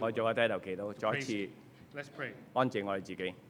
我做個低頭祈禱，再一次 Let's pray. 安靜我哋自己。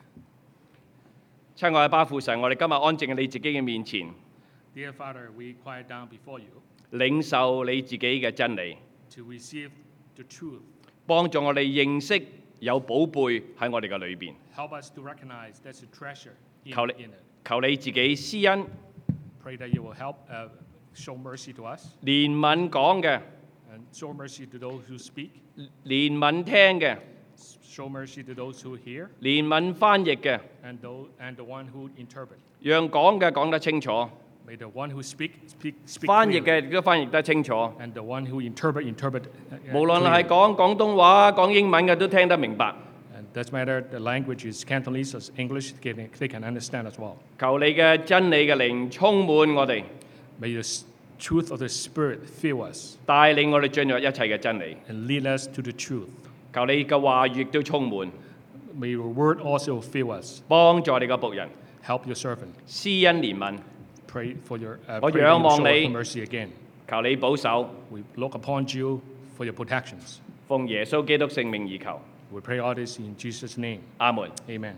親愛嘅巴父神，我哋今日安靜喺你自己嘅面前， Dear Father, we quiet down before you 領受你自己嘅真理， to receive the truth. 幫助我哋認識有寶貝喺我哋嘅裏邊。 Help us to recognize there's a treasure in 求你 it. 求你自己施恩， Pray that you will help show mercy to us 憐憫講嘅， and show mercy to those who speak, 憐憫聽嘅， show mercy to those who hear, 憐憫翻譯嘅， and the one who interpret. 讓講嘅講得清楚， May the one who speak 翻譯 clearly, 嘅亦都翻譯得清楚。 and the one who interpret 無論係 clearly. 講廣東話、講英文嘅都聽得明白。 And doesn't matter the language is Cantonese or English, they can understand as well. 求你嘅真理嘅靈充滿我哋， May the truth of the Spirit fill us 帶領我哋進入一切嘅真理。 and lead us to the truth. 求你嘅話語亦都充滿， May your word also fill us. 幫助你嘅僕人， Help your servant. 施恩憐憫。 Pray for your 我 pray that 仰 you 望 show 你 us mercy again. 求你保守， We look upon you for your protections. 奉耶穌基督聖名而求， We pray all this in Jesus' name. 阿門。 Amen.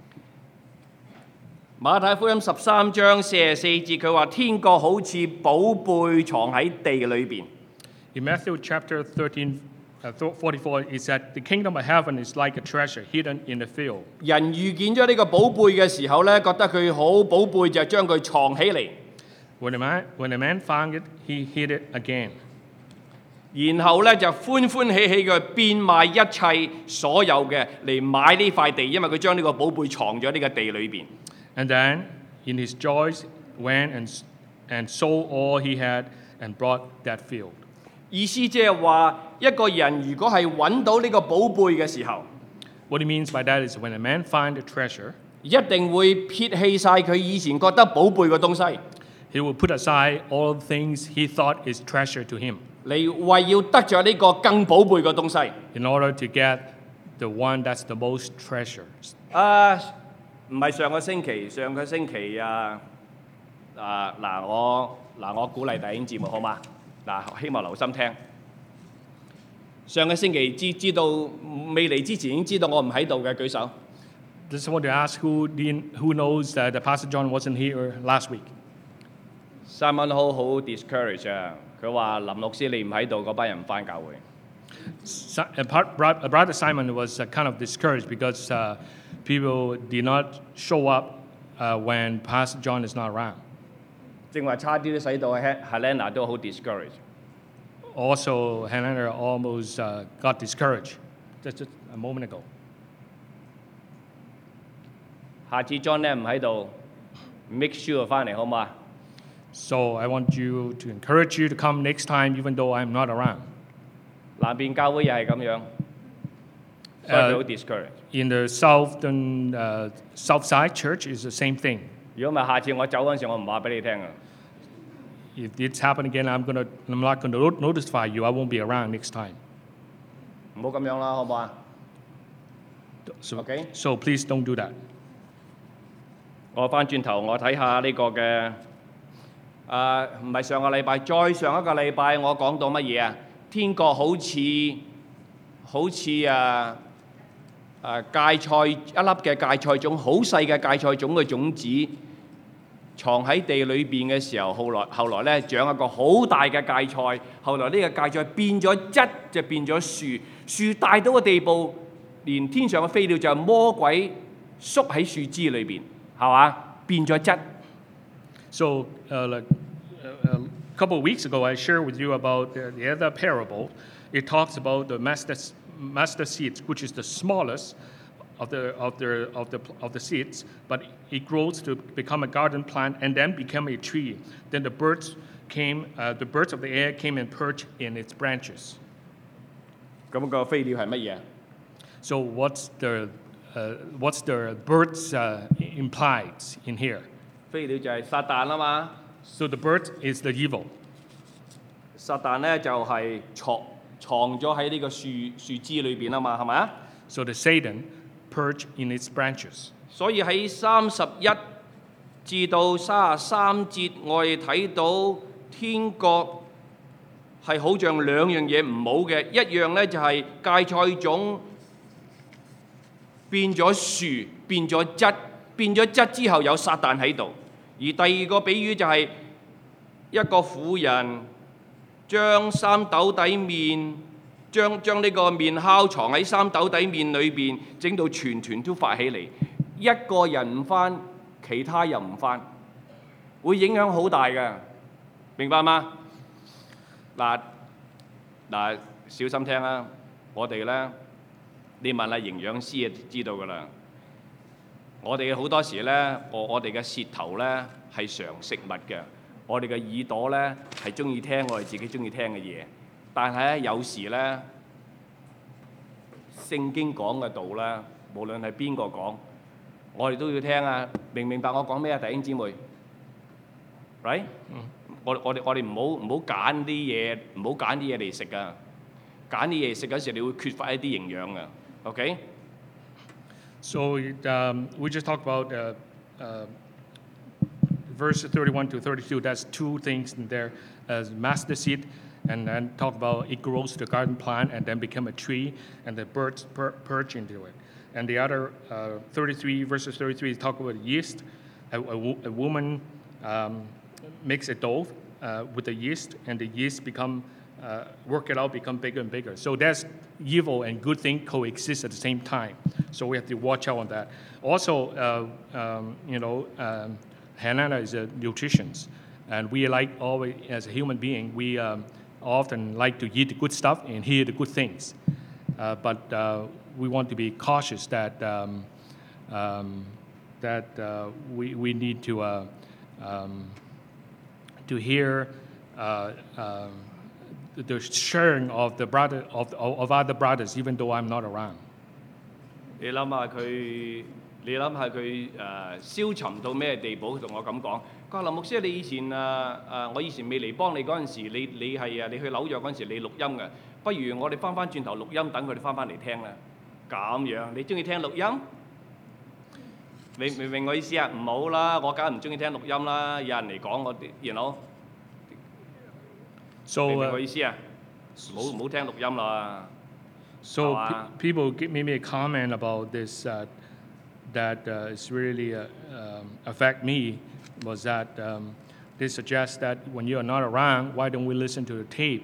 馬太福音13章44節，佢話天國好似寶貝藏喺地裏邊。 In Matthew chapter 44, it said, the kingdom of heaven is like a treasure hidden in the field. 人遇見咗呢個寶貝嘅時候呢，覺得佢好寶貝，就將佢藏起嚟， When a man found it, he hid it again. 然後呢，就歡歡喜喜嘅變賣一切所有嘅嚟買呢塊地，因為佢將呢個寶貝藏咗呢個地裏邊。 And then, in his joys, went and sold all he had and bought that field. 意思即係話，一個人如果係揾到呢個寶貝嘅時候， What he means by that is when a man finds a treasure, 一定會撇棄晒佢以前覺得寶貝嘅東西， he will put aside all the things he thought is treasure to him 嚟為要得着呢個更寶貝嘅東西。 in order to get the one that's the most treasured. 唔係上個星期我鼓勵弟兄姊妹好嘛？希望留心聽。上個星期知道未嚟之前已經知道我唔喺度嘅舉手。 Just want to ask who knows that the Pastor John wasn't here last week. Simon 好 discourage 啊！佢話林牧師你唔喺度，嗰班人唔翻教會。 Brother Simon was kind of discouraged because people did not show up when Pastor John is not around. 正話差啲都使到 Helena 都好 discourage。 Also, Helena almost got discouraged just a moment ago. 下次 John 咧唔喺度 ，make sure 翻嚟好嘛？ So I want you to encourage you to come next time, even though I'm not around. 南邊教會又係咁樣，所以佢好 discourage。 In the south side church is the same thing. 如果唔係，下次我走嗰陣時，我唔話俾你聽啊。 If it's happen again, I'm not going to notify you. I won't be around next time. 唔好咁樣啦，好唔好啊？ So, Okay. so please don't do that. 我翻轉頭，我睇下呢個嘅唔係上個禮拜，再上一個禮拜我講到乜嘢啊？天國好似芥菜一粒嘅芥菜種，好細嘅芥菜種嘅種子，藏喺地裏邊嘅時候，後來咧長一個好大嘅芥菜，後來呢個芥菜變咗質，就變咗樹，樹大到個地步，連天上嘅飛鳥就係魔鬼縮喺樹枝裏邊，係嘛？變咗質。 So, a couple of weeks ago, I shared with you about the other parable. It talks about the mustard seeds, which is the smallest of the seeds, but it grows to become a garden plant and then become a tree. Then the birds of the air came and perched in its branches. 咁個飛鳥係乜嘢？ So what's the birds implied in here? 飛鳥就係撒旦啊嘛。 So the bird is the evil. 撒旦咧就係藏咗喺呢個樹枝裏邊啊嘛，係咪啊？ So the Satan perched in its branches. 所以喺31至到33節，我哋睇到天國係好像兩樣嘢唔好嘅，一樣呢，就係芥菜種變咗樹，變咗質，變咗質之後有撒旦喺度。而第二個比喻就係一個婦人將三斗底麵，將呢個麵酵藏喺三斗底麵裏邊，整到全團都發起嚟。一個人唔返，其他又唔返，會影響好大嘅，明白嗎？嗱，小心聽啦！我哋咧，你問下營養師就知道㗎啦。我哋好多時咧，我哋嘅舌頭咧係常食物嘅，我哋嘅耳朵咧係中意聽我哋自己中意聽嘅嘢。但係咧，有時咧，聖經講嘅道咧，無論係邊個講，我哋都要聽啊！明唔明白我講咩啊，弟兄姊妹 ？Right？我哋唔好揀啲嘢，唔好揀啲嘢嚟食啊！揀啲嘢食嗰時，你會缺乏一啲營養啊。OK？ So we just talked about verse 31 to 32. That's two things in there, as mustard seed, and then talk about it grows the garden plant and then become a tree, and the birds perch into it. And the other 33 verses 33 talk about yeast. A woman makes a dough with the yeast, and the yeast become work it out, become bigger and bigger. So that's evil and good thing coexist at the same time. So we have to watch out on that. Also, Hannah is a nutritionist, and we like always as a human being, we often like to eat the good stuff and hear the good things, but we want to be cautious that we need to hear the sharing of the brother of other brothers, even though I'm not around. 你諗下佢消沉到咩地步？佢同我咁講，佢話林牧師，你以前我以前未嚟幫你嗰陣時，你去紐約嗰陣時，你錄音嘅，不如我哋翻轉頭錄音，等佢哋翻嚟聽啦。咁樣，你中意聽錄音？明唔明我意思啊？唔好啦，我梗係唔中意聽錄音啦。有人嚟講我啲，you know， 明唔明我意思啊？唔好聽錄音啦。 So people made me a comment about this that is really affect me, was that they suggest that when you are not around, why don't we listen to the tape?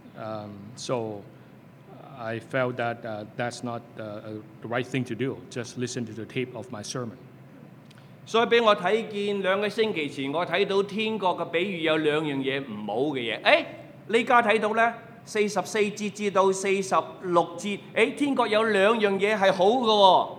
So I felt that that's not the right thing to do. Just listen to the tape of my sermon. 所以俾我睇見2個星期前，我睇到天國嘅比喻有2樣嘢唔好嘅嘢。你而家睇到咧44節至到46節，天國有2樣嘢係好嘅喎。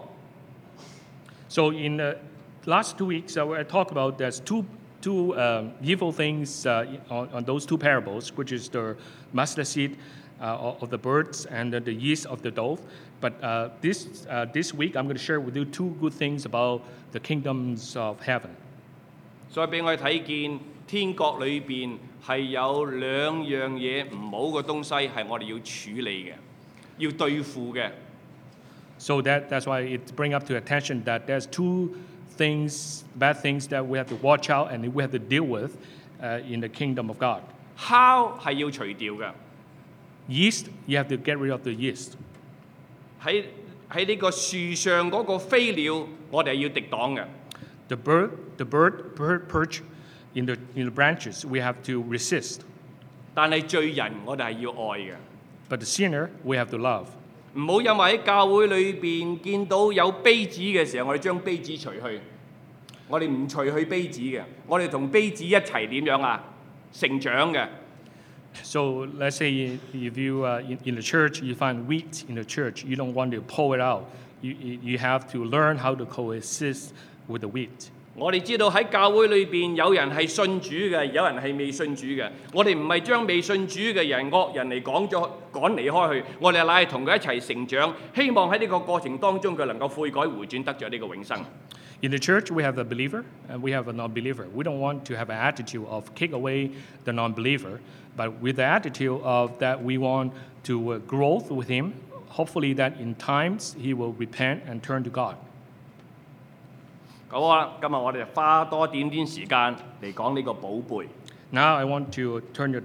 So in the last 2 weeks, I talked about there's two evil things on those two parables, which is the mustard seed of the birds and the yeast of the dough. But this week, I'm going to share with you 2 good things about the kingdoms of heaven. 所以俾我睇見天國裏邊係有2樣嘢唔好嘅東西係我哋要處理嘅，要對付嘅。 So that's why it brings up to attention that there's 2 things, bad things that we have to watch out and we have to deal with in the kingdom of God. 酵係要除掉嘅。 Yeast, you have to get rid of the yeast. 喺呢個樹上嗰個飛鳥，我哋係要敵擋嘅。 The bird perch in the branches, we have to resist. 但係罪人，我哋係要愛嘅。 But the sinner, we have to love. 唔好因為喺教會裏邊見到有稗子嘅時候，我哋將稗子除去。我哋唔除去稗子嘅，我哋同稗子一齊點樣啊？成長嘅。 So let's say if you in the church you find wheat in the church, you don't want to pull it out. You have to learn how to coexist with the wheat. 我哋知道喺教會裏邊有人係信主嘅，有人係未信主嘅。我哋唔係將未信主嘅人惡人嚟趕離開去，我哋乃係同佢一齊成長，希望喺呢個過程當中佢能夠悔改回轉，得著呢個永生。 In the church, we have a believer and we have a non-believer. We don't want to have an attitude of kick away the non-believer, but with the attitude of that we want to grow with him. Hopefully that in times he will repent and turn to God. 好啊，今日我哋花多點時間嚟講呢個寶貝。 Now I want to turn your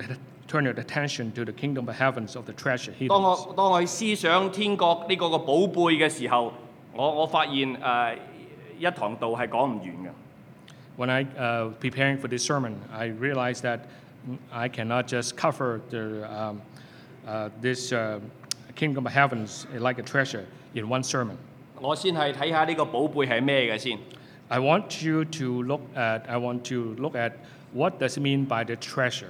turn your attention to the kingdom of heavens of the treasure 當 hidden. 我去思想天國呢個個寶貝嘅時候，我發現一堂道係講唔完嘅。 When I preparing for this sermon, I realized that I cannot just cover this kingdom of heavens like a treasure in one sermon. 我先係睇下呢個寶貝係咩嘅先。 I want to look at what does it mean by the treasure.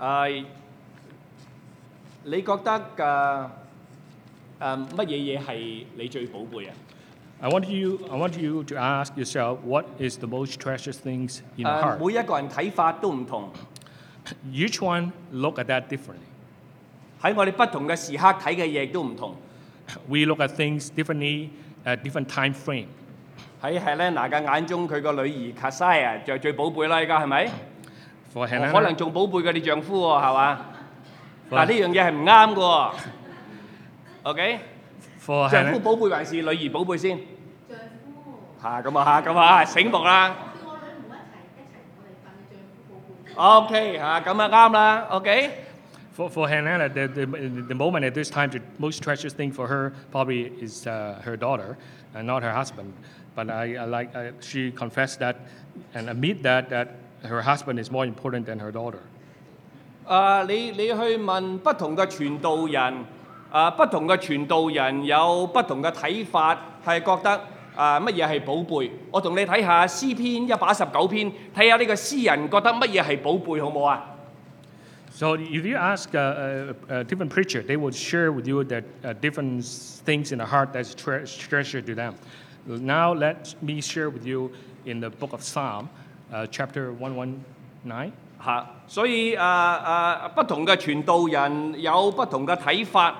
你覺得乜嘢嘢係你最寶貝啊？ I want you to ask yourself, what is the most precious things in your heart? 每一個人睇法都唔同， Each one look at that differently. 喺我哋不同嘅時刻睇嘅嘢都唔同。 We look at things differently at different time frame. 喺 Helena 嘅眼中，佢個女兒 Kasaya 就最寶貝啦，而家係咪？ For 可能 Helena, 仲寶貝過你丈夫喎，係嘛？ For- 但呢樣嘢係唔啱嘅喎。OK， for 丈夫 Helena, 寶貝還是女兒寶貝先？ 丈夫， 咁啊，醒目啦。 我女唔一齊我哋瞓，丈夫寶貝。 OK 咁啊啱啦。OK。 for Helena, the moment at this time, the most precious thing for her probably is her daughter, and not her husband. But she confessed that and admit that her husband is more important than her daughter. 你去問不同嘅傳道人，不同嘅傳道人有不同嘅睇法，係覺得乜嘢係寶貝？我同你睇下詩篇119篇，睇下呢個詩人覺得乜嘢係寶貝，好唔好啊？ So if you ask a different preacher, they will share with you that different things in the heart that's treasure to them. Now let me share with you in the book of Psalm, chapter 119. 所以不同嘅傳道人有不同嘅睇法。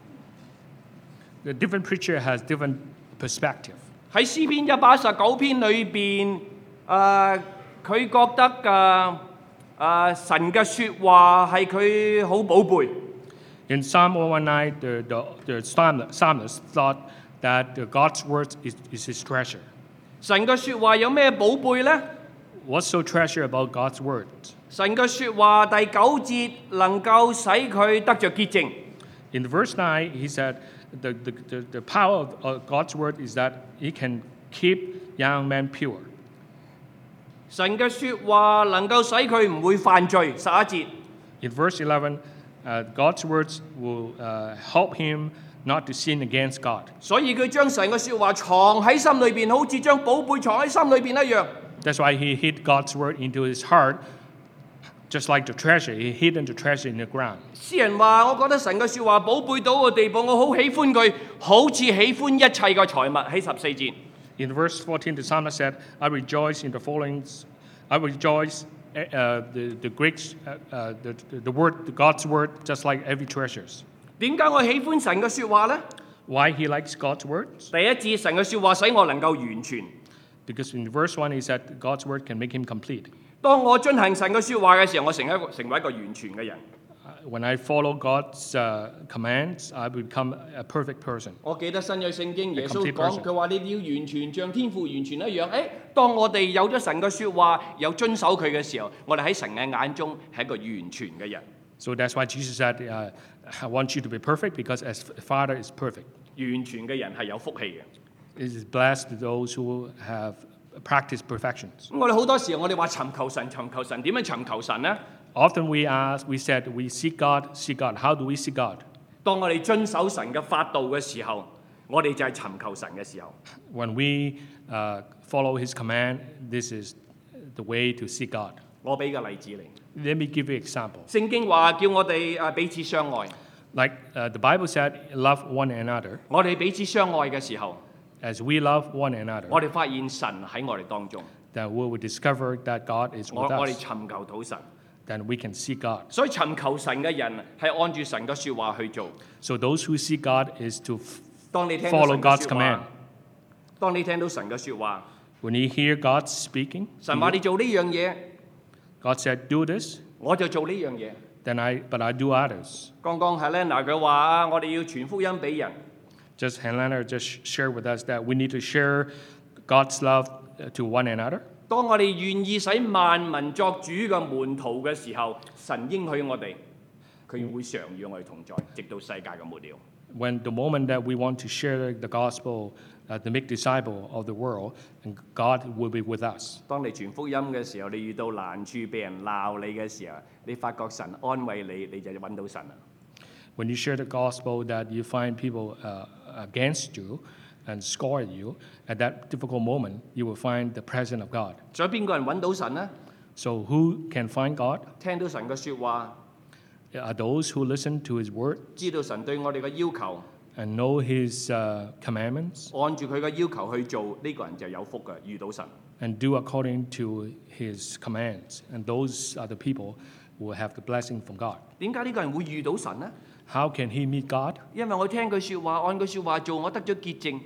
The different preacher has different perspective. 喺詩篇119篇裏邊，佢覺得神嘅説話係佢好寶貝。 In Psalm 119, the psalmist thought that God's word is his treasure. 神嘅説話有咩寶貝呢？ What's so treasure about God's word? 神嘅説話第9節能夠使佢得着潔淨。 In verse 9, he said the power of God's word is that it can keep young men pure. 神嘅説話能夠使佢唔會犯罪。11節， In verse 11, God's words will help him not to sin against God. 所以佢將神嘅説話藏喺心裏邊，好似將寶貝藏喺心裏邊一樣。 That's why he hid God's word into his heart, just like the treasure. He hidden the treasure in the ground. 詩人話：我覺得神嘅説話寶貝到個地步，我好喜歡佢，好似喜歡一切嘅財物。喺14節。 In verse 14, the psalmist said, I rejoice in the following, I rejoice the Greeks, the word, God's word, just like every treasures. 點解我喜歡神嘅説話呢？ Why he likes God's words? 第一節，神嘅説話使我能夠完全。 Because in verse 1, he said God's word can make him complete. 當我遵行神嘅説話嘅時候，我成為一個完全嘅人。 When I follow God's commands, I become a perfect person. 我記得新約聖經耶穌 complete 講， person. 佢話你要完全像天父完全一樣。當我哋有咗神嘅説話，有遵守佢嘅時候，我哋喺神嘅眼中係一個完全嘅人。 So that's why Jesus said, I want you to be perfect because as Father is perfect. 完全嘅人係有福氣嘅。 It is blessed to those who have practiced perfections. 咁我哋好多時候我哋話尋求神，尋求神，點樣尋求神呢？ Often we said we seek God, seek God. How do we seek God? 當我哋遵守神嘅法度嘅時候，我哋就係尋求神嘅時候。 When we follow His command, this is the way to seek God. 我俾個例子你。 Let me give you an example. 聖經話叫我哋彼此相愛。 Like the Bible said, love one another. 我哋彼此相愛嘅時候， As we love one another, 我哋發現神喺我哋當中， then we will discover that God is 我 with 哋 us. 尋求到神。 Then we can seek God. 所以尋求神嘅人係按住神嘅説話去做。 So those who seek God is to 當你聽到 follow 神嘅 God's 説 command. 話，當你聽到神嘅説話， When you hear God speaking, 神話你做呢樣嘢， God said, "Do this," 我就做呢樣嘢。 but I do others. 剛剛係咧，嗱佢話我哋要傳福音俾人。 Just Helena just shared with us that we need to share God's love to one another. 當我哋願意使萬民作主嘅門徒嘅時候，神應許我哋。 佢會常與我哋同在，直到世界嘅末了。 When the moment that we want to share the gospel, to make disciple of the world, and God will be with us. 當你傳福音嘅時候，你遇到難處，被人鬧你嘅時候，你發覺神安慰你，你就揾到神啦。 When you share the gospel, that you find people against you and score you, at that difficult moment, you will find the presence of God. 所以邊個人揾到神呢？ So who can find God? 聽到神嘅説話， Are those who listen to His word 知道神對我哋嘅要求， and know His commandments 按住佢嘅要求去做，呢、個人就有福嘅，遇到神。 and do according to His commands. And those are the people who will have the blessing from God. 點解呢個人會遇到神呢？ How can he meet God? 因為我聽佢説話，按佢説話做，我得咗潔淨。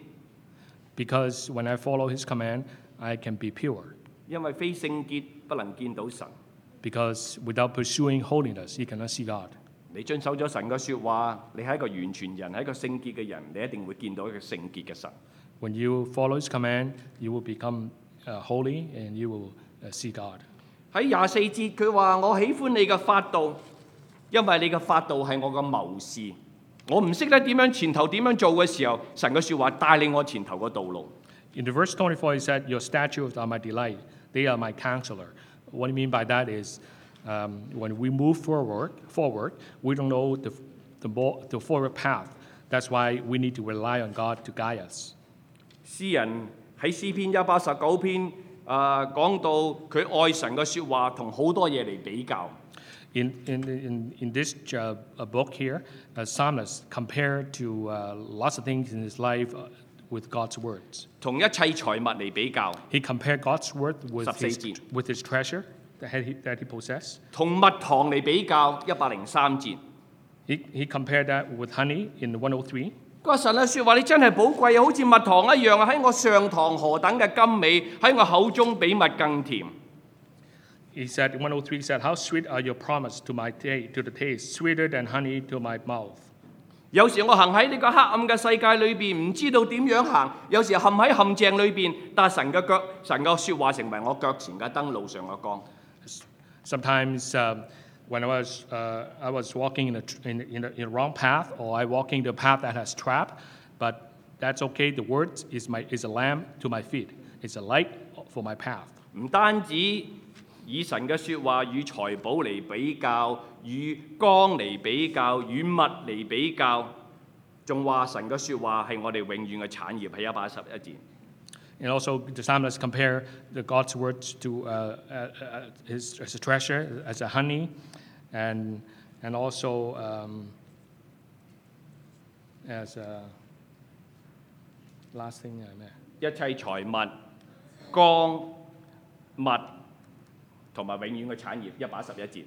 Because when I follow His command, I can be pure. 因為非聖潔不能見到神。 Because without pursuing holiness, you cannot see God. 你遵守咗神嘅説話，你係一個完全人，係一個聖潔嘅人，你一定會見到一個聖潔嘅神。 When you follow His command, you will become holy and you will see God. 喺24節佢話：我喜歡你嘅法度，因為你嘅法度係我嘅謀士。我唔識得點樣前頭點樣做嘅時候，神嘅説話帶領我前頭嘅道路。 In the verse 24, he said, "Your statutes are my delight; they are my counselor." What I mean by that is, when we move forward, we don't know the forward path. That's why we need to rely on God to guide us. 詩人喺詩篇119篇講到佢愛神嘅説話同好多嘢嚟比較。 In this book here, psalmist compared to lots of things in his life with God's words. 同一切財物嚟比較， He compared God's word with 14節。 his treasure that he possessed. 同蜜糖嚟比較103節。 He compared that with honey in 103. 佢話神嘅説話你真係寶貴啊，好似蜜糖一樣啊，喺我上膛何等嘅甘美，喺我口中比蜜更甜。 He said, 103 said, "How sweet are your promise to the taste, sweeter than honey to my mouth." 有時我行喺呢個黑暗嘅世界裏邊，唔知道點樣行；有時陷喺陷阱裏邊，但係神嘅説話成為我腳前嘅燈，路上嘅光。 Sometimes when I was walking in the wrong path, or I walking the path that has trap, but that's okay. The word is a lamp to my feet. It's a light for my path. 唔單止以神嘅説話與財寶嚟比較，與光嚟比較，與物嚟比較，仲話神嘅説話係我哋永遠嘅產業，係111節。 And also, the psalmist compare God's words to his as a treasure, as a honey, and also as a last thing. 一切財物、光、物同埋永遠嘅產業111節。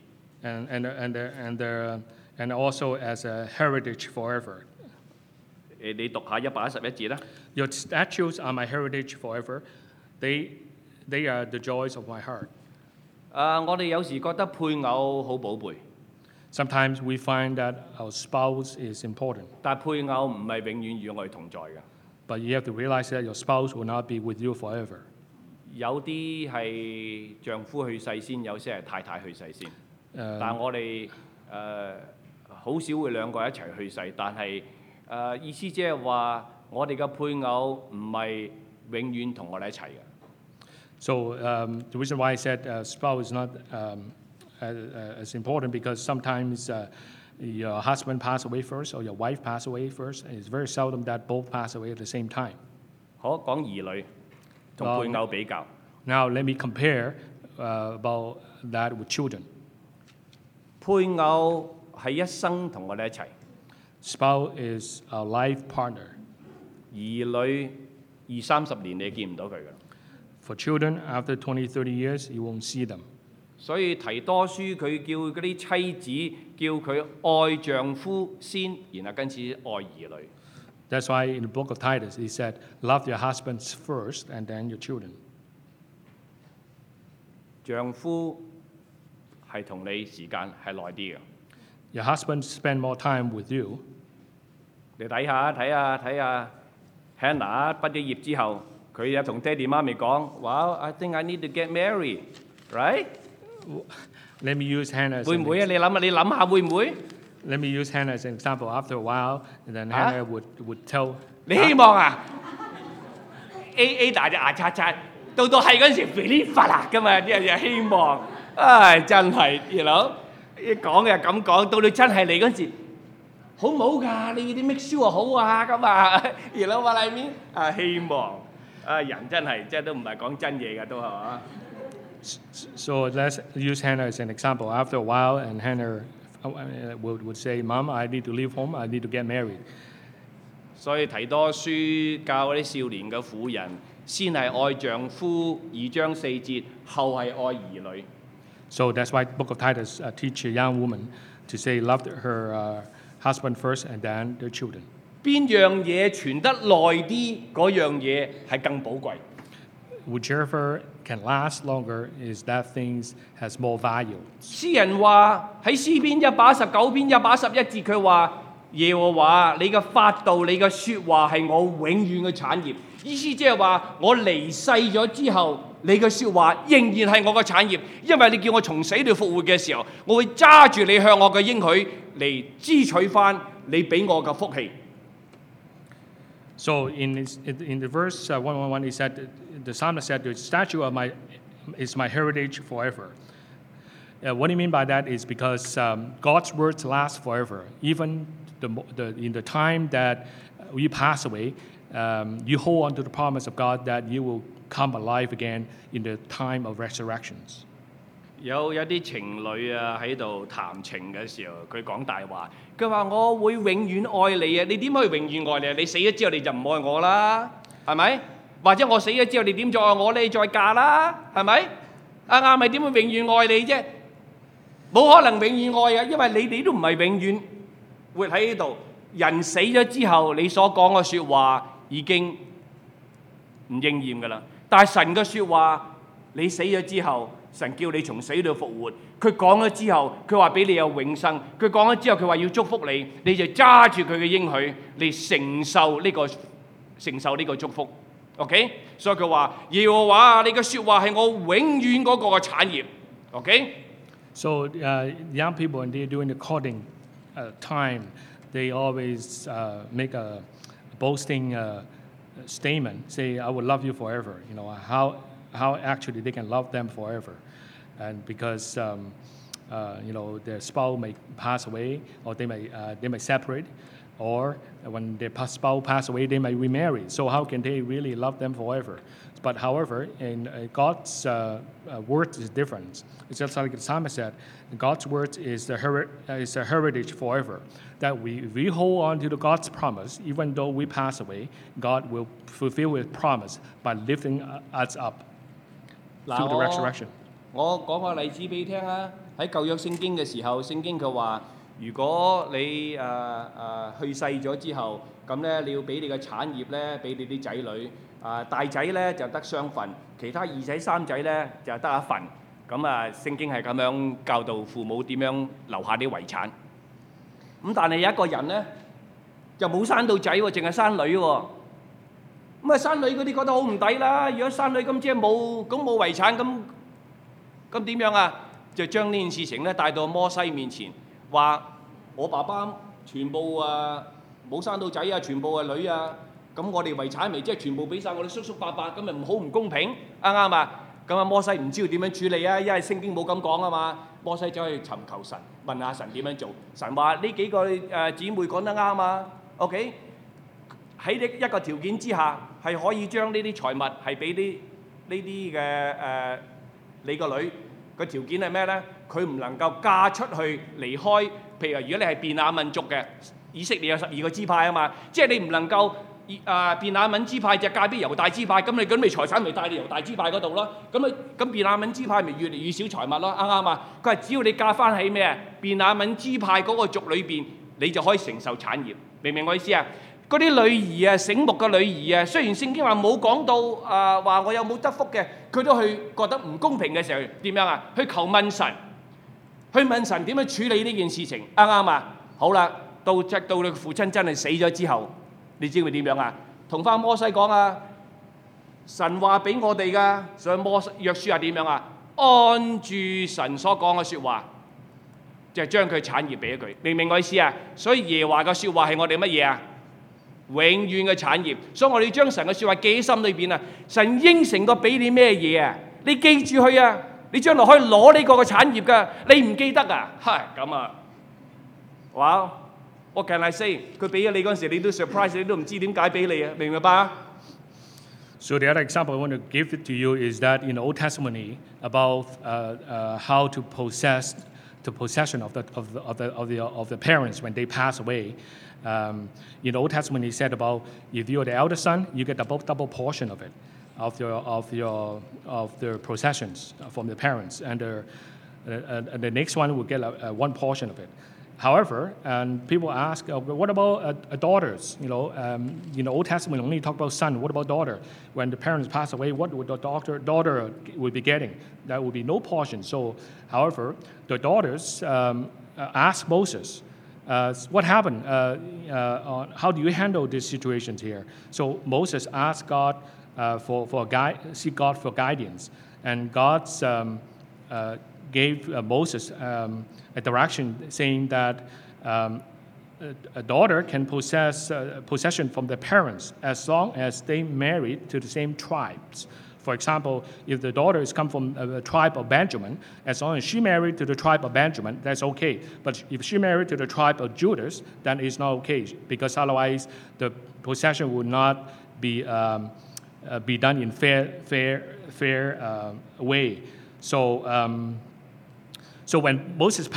And also as a heritage forever. 你讀下111節啦。 Your statutes are my heritage forever. They are the joys of my heart. 我哋有時覺得配偶好寶貝， Sometimes we find that our spouse is important, 但係配偶唔係永遠與我哋同在嘅。 but you have to realize that your spouse will not be with you forever. 有啲係丈夫去世先，有些係太太去世先。但係我哋好少會兩個一齊去世，但係意思即係話我哋嘅配偶唔係永遠同我哋一齊嘅。 So the reason why I said spouse is not as important because sometimes your husband pass away first or your wife pass away first. And it's very seldom that both pass away at the same time. 好，講兒女同配偶比較。 Now let me compare about that with children. 配偶係一生同我哋一齊， Spouse is our life partner. 兒女20-30年你見唔到佢㗎。 For children, after 20, 30 years, you won't see them. 所以提多書佢叫嗰啲妻子叫佢愛丈夫先，然後跟住愛兒女。 That's why in the book of Titus, he said, love your husbands first and then your children. 丈夫係同你時間係耐啲嘅。 Your husband spend more time with you. 你睇下Hannah 畢咗業之後，佢有同爹哋媽咪講：哇 I think I need to get married，right？ Let me use Hannah as 會唔會啊？你諗下會唔會？ Let me use Hannah as an example. After a while, and then Huh? Hannah would tell. 你希望啊 A 大隻牙刷刷，到係嗰陣時肥呢發啦噶嘛，啲人就希望，唉真係，you know，一講嘅咁講，到你真係嚟嗰陣時，好唔好㗎？你啲 make sure 好啊咁啊，you know what I mean？啊希望，啊人真係即係都唔係講真嘢㗎都係嘛。 So let's use Hannah as an example. After a while, and Hannah would say, "Mom, I need to leave home. I need to get married." 所以提多書教嗰啲少年嘅婦人，先係愛丈夫2章4節，後係愛兒女。 So that's why Book of Titus teach a young woman to say love her husband first and then their children. 邊樣嘢傳得耐啲，嗰樣嘢係更寶貴。 Whichever can last longer is that things has more value. 詩人話喺詩篇119篇111節，佢話耶和華你嘅法度、你嘅説話係我永遠嘅產業。意思即係話我離世咗之後，你嘅説話仍然係我嘅產業，因為你叫我從死裏復活嘅時候，我會揸住你向我嘅應許嚟支取翻你俾我嘅福氣。 So in the verse 111, he said, the psalmist said, "The statue of is my heritage forever." What do you mean by that is because God's words last forever. Even in the time that you pass away, you hold on to the promise of God that you will come alive again in the time of resurrections. 有啲情侶啊喺度談情嘅時候，佢講大話，佢話我會永遠愛你啊！你點可以永遠愛你啊？你死咗之後你就唔愛我啦，係咪？或者我死咗之後你點再愛我咧？你再嫁啦，係咪？啱咪點會永遠愛你啫？冇可能永遠愛啊，因為你哋都唔係永遠活喺呢度。人死咗之後，你所講嘅説話已經唔應驗㗎啦。但係神嘅説話，你死咗之後，神叫你從死裏復活。佢講咗之後，佢話俾你有永生。佢講咗之後，佢話要祝福你，你就揸住佢嘅應許嚟承受呢個祝福。OK， 所以佢話耶和華你嘅説話係我永遠嗰個嘅產業。OK。So young people, when they're doing the courting time, they always make a boasting statement, say, "I will love you forever." You know how actually they can love them forever, and because their spouse may pass away, or they may separate, or when their spouse pass away, they may remarry. So how can they really love them forever? But however, in God's word is different. It's just like the psalmist said, God's word is a heritage forever. That we hold on to God's promise, even though we pass away, God will fulfill His promise by lifting us up through the resurrection. 我講個例子俾你聽啊！喺舊約聖經嘅時候，聖經佢話：如果你去世咗之後，咁咧你要俾你嘅產業咧，俾你啲仔女。大仔咧就得雙份，其他2仔3仔咧就得一份。咁聖經係咁樣教導父母點樣留下啲遺產。咁但係有一個人咧就冇生到仔喎，淨係生女喎。咁生女嗰啲覺得好唔抵啦。如果生女咁即係冇遺產，咁點樣啊？就將呢件事情咧帶到摩西面前，話我爸爸全部冇生到仔啊，全部係女啊。咁我哋遺產咪即係全部俾晒我哋叔叔伯伯，咁咪好唔公平？啱啊！咁摩西唔知道點樣處理啊，因為聖經冇咁講啊嘛。摩西走去尋求神，問下神點樣做。神話呢幾個姊妹講得啱啊。OK， 喺一個條件之下，係可以將呢啲財物係俾呢啲嘅你個女。個條件係咩咧？佢唔能夠嫁出去離開。譬如話，如果你係便雅憫族嘅，以色列有12個支派啊嘛，即係你唔能夠。便雅憫支派就嫁俾猶大支派，咁你準備財產咪帶你猶大支派嗰度咯？咁便雅憫支派咪越嚟越少財物咯？啱啊！佢話只要你嫁翻喺咩啊？便雅憫支派嗰個族裏邊，你就可以承受產業，明唔明我意思啊？嗰啲女兒啊，醒目嘅女兒啊，雖然聖經話冇講到話我有冇得福嘅，佢都去覺得唔公平嘅時候點樣啊？去求問神，去問神點樣處理呢件事情，啱啊？好啦，到你父親真係死咗之後。你知佢點樣啊？同翻摩西講啊，神話俾我哋噶，所以約書亞點樣啊？按住神所講嘅説話， 就係將佢產業俾咗佢，明唔明我意思啊？所以耶和華嘅説話係我哋乜嘢啊？永遠嘅產業，所以我哋要將神嘅説話記喺心裏邊啊！神應承過俾你咩嘢啊？你記住佢啊！你將來可以攞呢個嘅產業㗎，你唔記得啊？係咁啊！哇！What can I say？佢俾咗你嗰陣時，你都 surprise， 你都唔知點解俾你啊？明唔明白啊？ So the other example I want to give it to you is that in the Old Testament about how to possess the possession of the parents when they pass away. In the Old Testament, he said about if you're the eldest son, you get double portion of it, of their possessions from the parents, and the next one will get one portion of it. However, and people ask, what about daughters? In the Old Testament, only talk about son. What about daughter? When the parents pass away, what would the daughter would be getting? That would be no portion. So, however, the daughters ask Moses, what happened? How do you handle these situations here? So Moses asked God seek God for guidance, and God gave Moses a direction saying that a daughter can possess possession from the parents as long as they married to the same tribes. For example, if the daughter is come from a tribe of Benjamin, as long as she married to the tribe of Benjamin, that's okay. But if she married to the tribe of Judas, then it's not okay, because otherwise the possession would not be done in fair way. So when Moses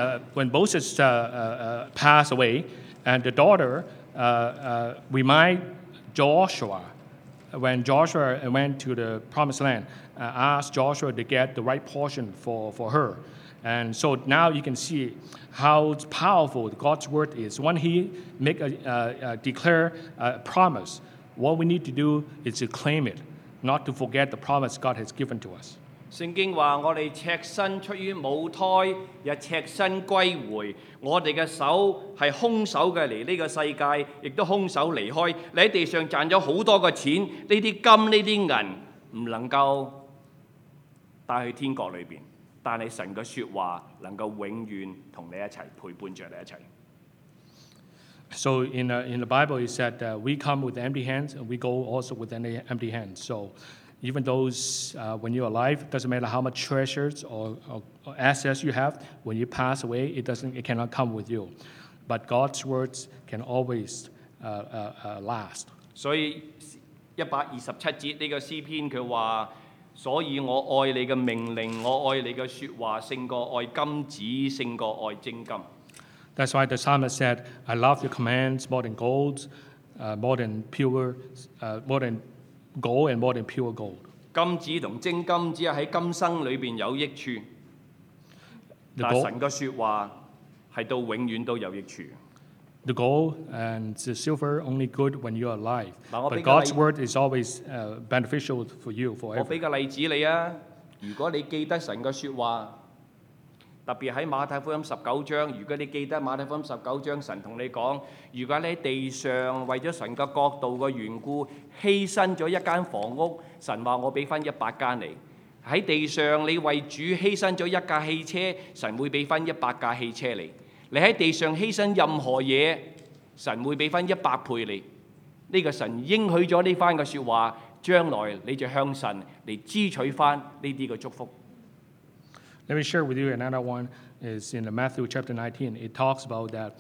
passed away, and the daughter remind Joshua, when Joshua went to the promised land, asked Joshua to get the right portion for her. And so now you can see how powerful God's word is. When he declare a promise, what we need to do is to claim it, not to forget the promise God has given to us. 聖經話：我哋赤身出於母胎，又赤身歸回。我哋嘅手係空手嘅嚟呢個世界，亦都空手離開。你喺地上賺咗好多嘅錢，呢啲金呢啲銀唔能夠帶去天國裏邊，但係神嘅説話能夠永遠同你一齊陪伴着你一齊。 So in the Bible, it said we come with empty hands, and we go also with empty hands. So even those when you're alive, it doesn't matter how much treasures or assets you have. When you pass away, it cannot come with you. But God's words can always last. 所以127節呢個詩篇佢話：所以我愛你嘅命令，我愛你嘅説話，勝過愛金子，勝過愛精金。 That's why the psalmist said, "I love your commands more than gold, more than gold and more than pure gold." 金子同精金只係喺今生裏邊有益處，但係神嘅説話係到永遠都有益處。 The gold and the silver only good when you're alive, but God's word is always beneficial for you forever. 我俾個例子你啊，如果你記得神嘅説話。特別喺馬太福音19章，如果你記得馬太福音19章，神同你講：如果你喺地上為咗神嘅國度嘅緣故，犧牲咗一間房屋，神話我俾翻100間你；喺地上你為主犧牲咗一架汽車，神會俾翻100架汽車你；你喺地上犧牲任何嘢，神會俾翻100倍你。呢個神應許咗呢番嘅説話，將來你就向神嚟支取翻呢啲嘅祝福。 Let me share with you another one. Is in Matthew chapter 19. It talks about that.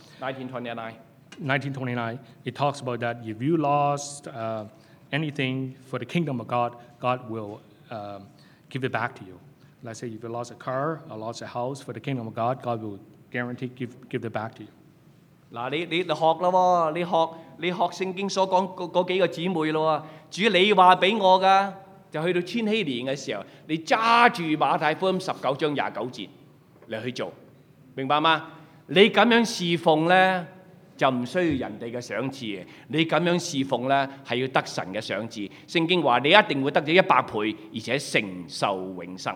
1929. It talks about that if you lost anything for the kingdom of God, God will give it back to you. Let's say if you lost a car or lost a house for the kingdom of God, God will guarantee give it back to you. 嗱，你學啦喎，你學聖經所講嗰幾個姊妹咯喎，主你話俾我㗎。就去到千禧年嘅時候，你揸住馬太福音19章29節嚟去做，明白嗎？你咁樣侍奉呢，就唔需要人哋嘅賞賜嘅，你咁樣侍奉呢，係要得神嘅賞賜。聖經話你一定會得咗100倍，而且承受永生。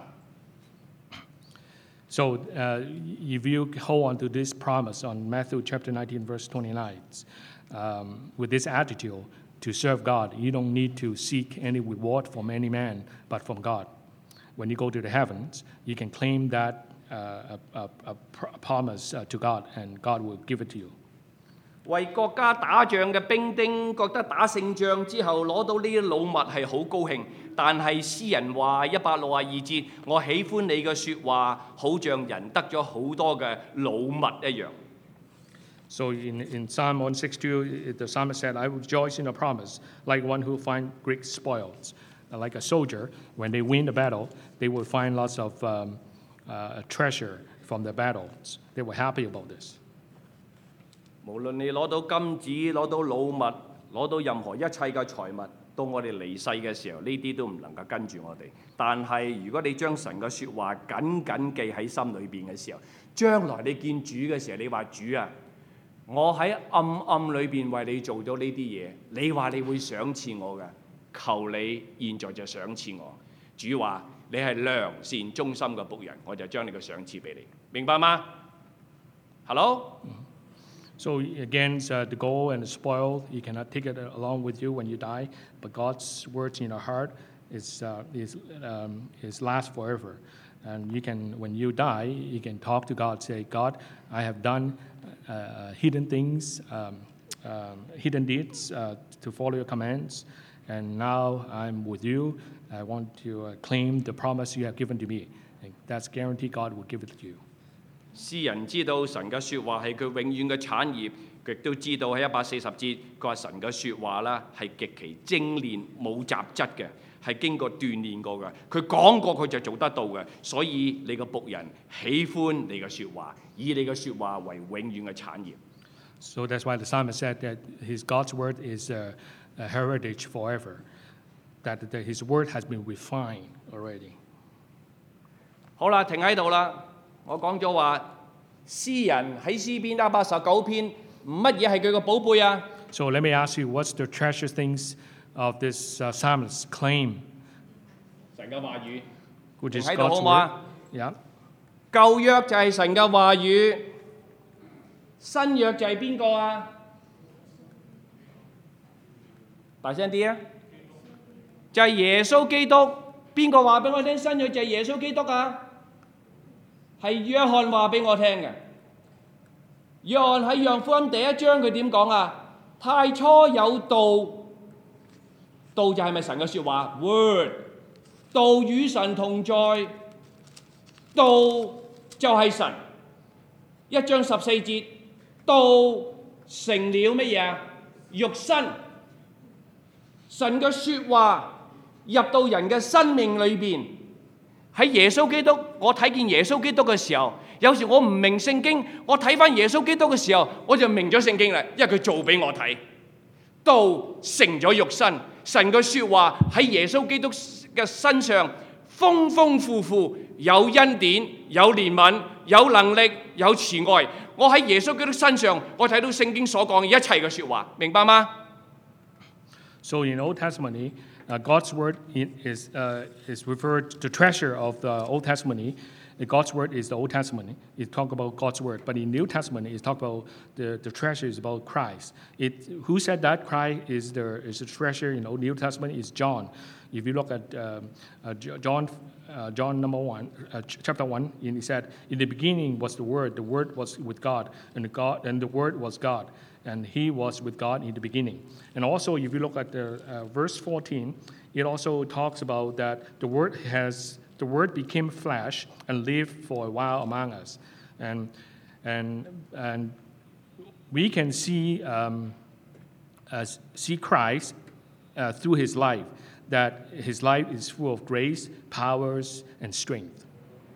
So if you hold on to this promise on Matthew chapter 19 verse 29, with this attitude, to serve God, you don't need to seek any reward from any man, but from God. When you go to the heavens, you can claim that promise to God, and God will give it to you. 為國家打仗嘅兵丁覺得打勝仗之後攞到呢啲老物係好高興，但係詩人話162節，我喜歡你嘅説話，好像人得咗好多嘅老物一樣。 So in Psalm 162, the psalmist said, I rejoice in a promise, like one who finds great spoils. Like a soldier, when they win the battle, they will find lots of treasure from the battles. They were happy about this. 無論你攞到金子、攞到老物、攞到任何一切嘅財物，到我哋離世嘅時候，呢啲都唔能夠跟住我哋。但係如果你將神嘅説話緊緊記喺心裏邊嘅時候，將來你見主嘅時候，你話主啊，我喺暗裏邊為你做咗呢啲嘢，你話你會賞賜我嘅，求你現在就賞賜我。主話你係良善忠心嘅僕人，我就將你嘅賞賜俾你，明白嗎 ？Hello？ So again, the gold and the spoil, you cannot take it along with you when you die, but God's words in your heart is last forever. And you can, when you die, you can talk to God, say, God, I have done hidden things, hidden deeds to follow your commands, and now I'm with you. I want to claim the promise you have given to me. And that's guaranteed God will give it to you. 詩人知道神嘅説話係佢永遠嘅產業，佢亦都知道喺140節，佢話神嘅説話啦係極其精煉冇雜質嘅，係經過鍛鍊過嘅。佢講過佢就做得到嘅，所以你個僕人喜歡你嘅説話，以你嘅説話為永遠嘅產業。 So that's why the psalmist said that God's word is a heritage forever, that his word has been refined already. 好啦，停喺度啦。我講咗話，詩人喺詩篇189篇，乜嘢係佢個寶貝啊？ So let me ask you, what's the treasure things of this psalmist claim? 神嘅話語， Which is 喺度 God's 好唔好啊？ word? Yeah. 舊約就係神嘅話語，新約就係邊個啊？大聲啲啊！就係耶穌基督。邊個話俾我聽新約就係耶穌基督啊？係約翰話俾我聽嘅。約翰喺約翰福音第1章佢點講啊？太初有道，道就係咪神嘅説話 ？Word， 道與神同在，道就係神。1章14節，道成了乜嘢啊？肉身。神嘅説話入到人嘅生命裏邊。喺耶穌基督，我睇見耶穌基督嘅時候，有時我唔明聖經，我睇翻耶穌基督嘅時候，我就明咗聖經啦，因為佢做俾我睇。道成咗肉身，神嘅説話喺耶穌基督嘅身上豐豐富富，有恩典，有憐憫，有能力，有慈愛。我喺耶穌基督身上，我睇到聖經所講嘅一切嘅説話，明白嗎？ So in Old Testament, God's word is referred to the treasure of the Old Testament. God's word is the Old Testament. It talk about God's word. But in New Testament, it talk about the treasure is about Christ. Who said that Christ is the treasure in the New Testament? Is John. If you look at John number 1, chapter 1, and he said, in the beginning was the word was with God, and the word was God. And he was with God in the beginning. And also, if you look at the verse 14, it also talks about that the word became flesh and lived for a while among us, and we can see Christ through his life. That his life is full of grace, powers, and strength.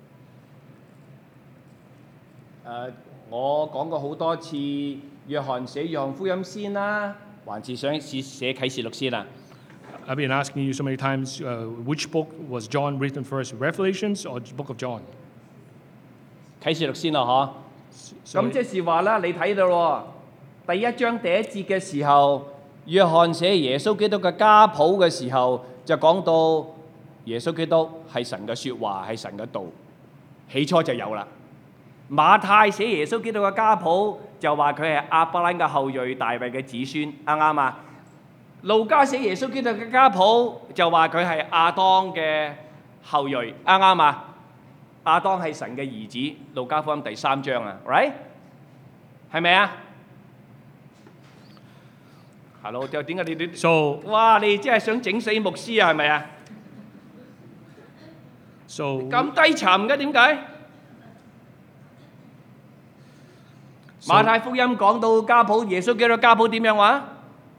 我講過好多次。約翰寫約翰福音先啦，還是想寫啟示錄先啊？ I've been asking you so many times, which book was John written first, Revelations or the book of John? 啟示錄先咯，嗬。咁即是話啦，你睇到喎，第1章第1節嘅時候，約翰寫耶穌基督嘅家譜嘅時候，就講到耶穌基督係神嘅説話，係神嘅道，起初就有啦。馬太寫耶穌基督嘅家譜就話佢係亞伯拉罕嘅後裔、大衛嘅子孫，啱唔啱啊？路加寫耶穌基督嘅家譜就話佢係亞當嘅後裔，啱唔啱啊？ 亞當係神嘅兒子，路加福音第3章啊 ，right？ 係咪啊？Hello，點解你 So 哇！你真係想整死牧師啊？係咪啊？ so 咁低沉嘅點解？馬太福音講到家譜，耶穌基督家譜點樣話？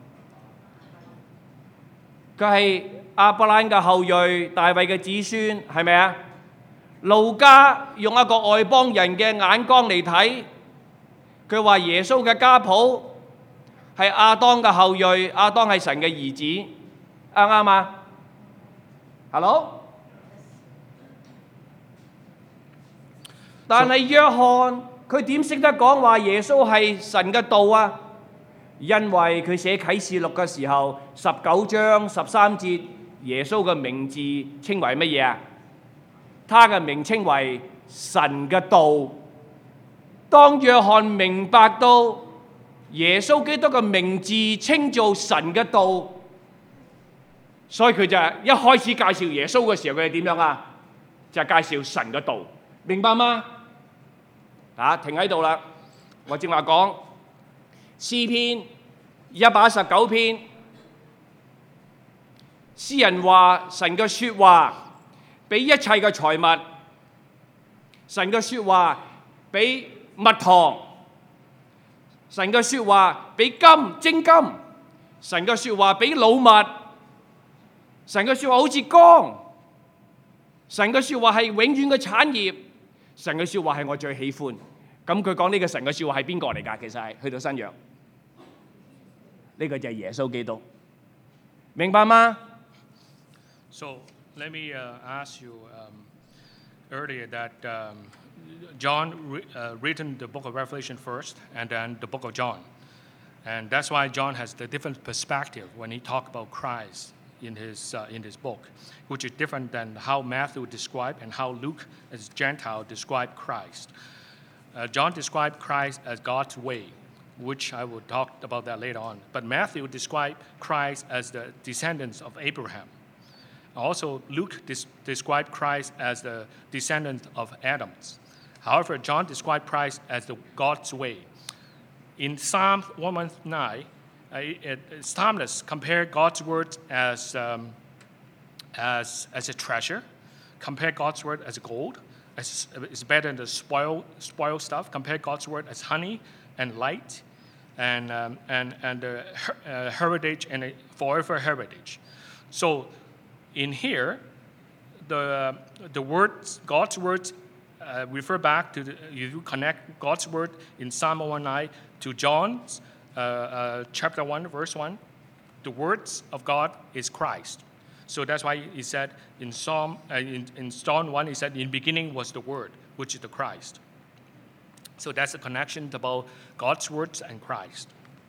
佢係亞伯蘭嘅後裔，大衛嘅子孫，係咪啊？路加用一個外邦人嘅眼光嚟睇，佢話耶穌嘅家譜係亞當嘅後裔，亞當係神嘅兒子，啱唔啱啊 ？Hello？ 但係約翰佢點識得講話耶穌係神嘅道啊？因為佢寫啟示錄嘅時候，19章13節，耶穌嘅名字稱為乜嘢啊？他嘅名稱為神嘅道。當約翰明白到耶穌基督嘅名字稱做神嘅道，所以佢就一開始介紹耶穌嘅時候，佢係點樣啊？就係介紹神嘅道，明白嗎？停喺度啦！我正話講詩篇119篇，詩人話神嘅説話比一切嘅財物，神嘅説話比蜜糖，神嘅説話比精金，神嘅説話比老蜜，神嘅説話好似光，神嘅説話係永遠嘅產業，神嘅説話係我最喜歡。咁佢講呢個神嘅説話係邊個嚟㗎？其實係去到新約，呢個就係耶穌基督，明白嗎？ So let me ask you earlier that John written the book of Revelation first, and then the book of John, and that's why John has the different perspective when he talk about Christ in his book, which is different than how Matthew described and how Luke as Gentile described Christ. John described Christ as God's way, which I will talk about that later on. But Matthew described Christ as the descendants of Abraham. Also, Luke described Christ as the descendant of Adam. However, John described Christ as the God's way. In Psalm 119, psalmist compared God's word as a treasure, compare God's word as gold. It's better than the spoil stuff. Compare God's word as honey and light, and the heritage and a forever heritage. So, in here, the words, God's words, refer back to you connect God's word in Psalm 119 to John's chapter 1, verse 1. The words of God is Christ. So that's why he said in Psalm 1, he said, in the beginning was the Word, which is the Christ. So that's the connection about God's words and Christ.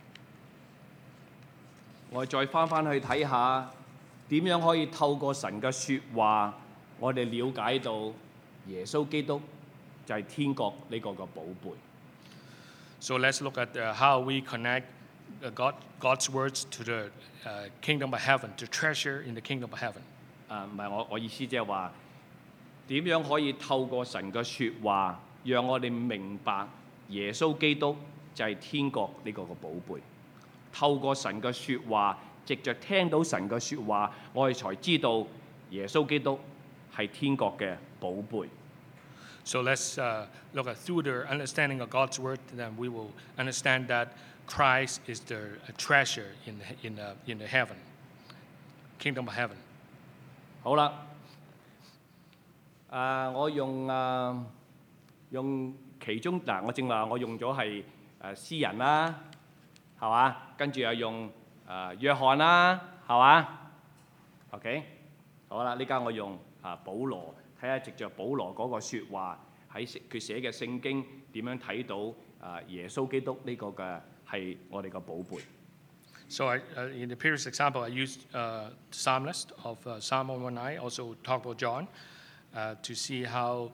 我再翻去睇下點樣可以透過神嘅説話，我哋了解到耶穌基督就係天國呢個嘅寶貝。 So let's look at how we connect God's words to the kingdom of heaven, to treasure in the kingdom of heaven. 唔係我意思即係話點樣可以透過神嘅説話，讓我哋明白耶穌基督就係天國呢個嘅寶貝。透過神嘅説話，藉着聽到神嘅説話，我哋才知道耶穌基督係天國嘅寶貝。 So let's look at through the understanding of God's word, then we will understand that Christ is the treasure in the heaven, kingdom of heaven. 好啦，我用其中我正話我用咗係詩人啦，係嘛？跟住又用約翰啦，係嘛 ？OK， 好啦，呢家我用保羅，睇下藉着保羅嗰個説話喺佢寫嘅聖經點樣睇到耶穌基督呢個嘅係我哋嘅寶貝。 So in the previous example, I used psalmist of Psalm 119, also talk about John, to see how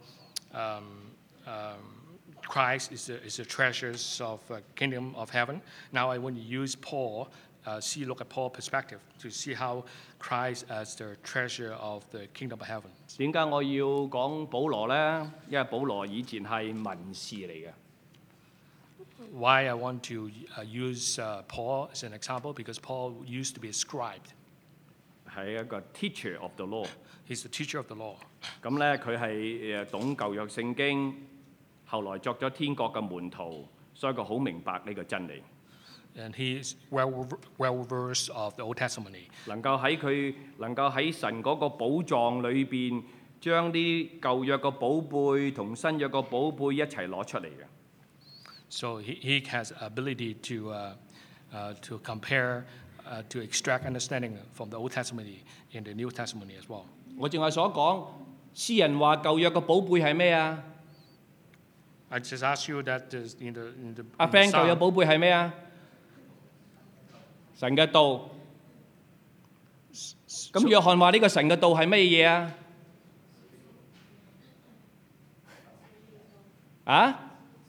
Christ is the treasures of kingdom of heaven. Now I want to use Paul look at Paul's perspective to see how Christ as the treasure of the kingdom of heaven. 點解我要講保羅呢？因為保羅以前係文士嚟嘅。 Why I want to use Paul as an example? Because Paul used to be a scribe. 係一個 teacher of the law。 He's the teacher of the law. 咁咧佢係懂舊約聖經，後來作咗天國嘅門徒，所以佢好明白呢個真理。 And he is well versed of the Old Testament. 能夠喺神嗰個寶藏裏邊，將啲舊約嘅寶貝同新約嘅寶貝一齊攞出嚟嘅。 So he has ability to compare, to extract understanding from the Old Testament in the New Testament as well. 我正話所講，詩人話舊約嘅寶貝係咩啊？ I just asked you that in the 阿 friend 舊約寶貝係咩啊？神嘅道。咁約翰話呢個神嘅道係咩嘢啊？啊？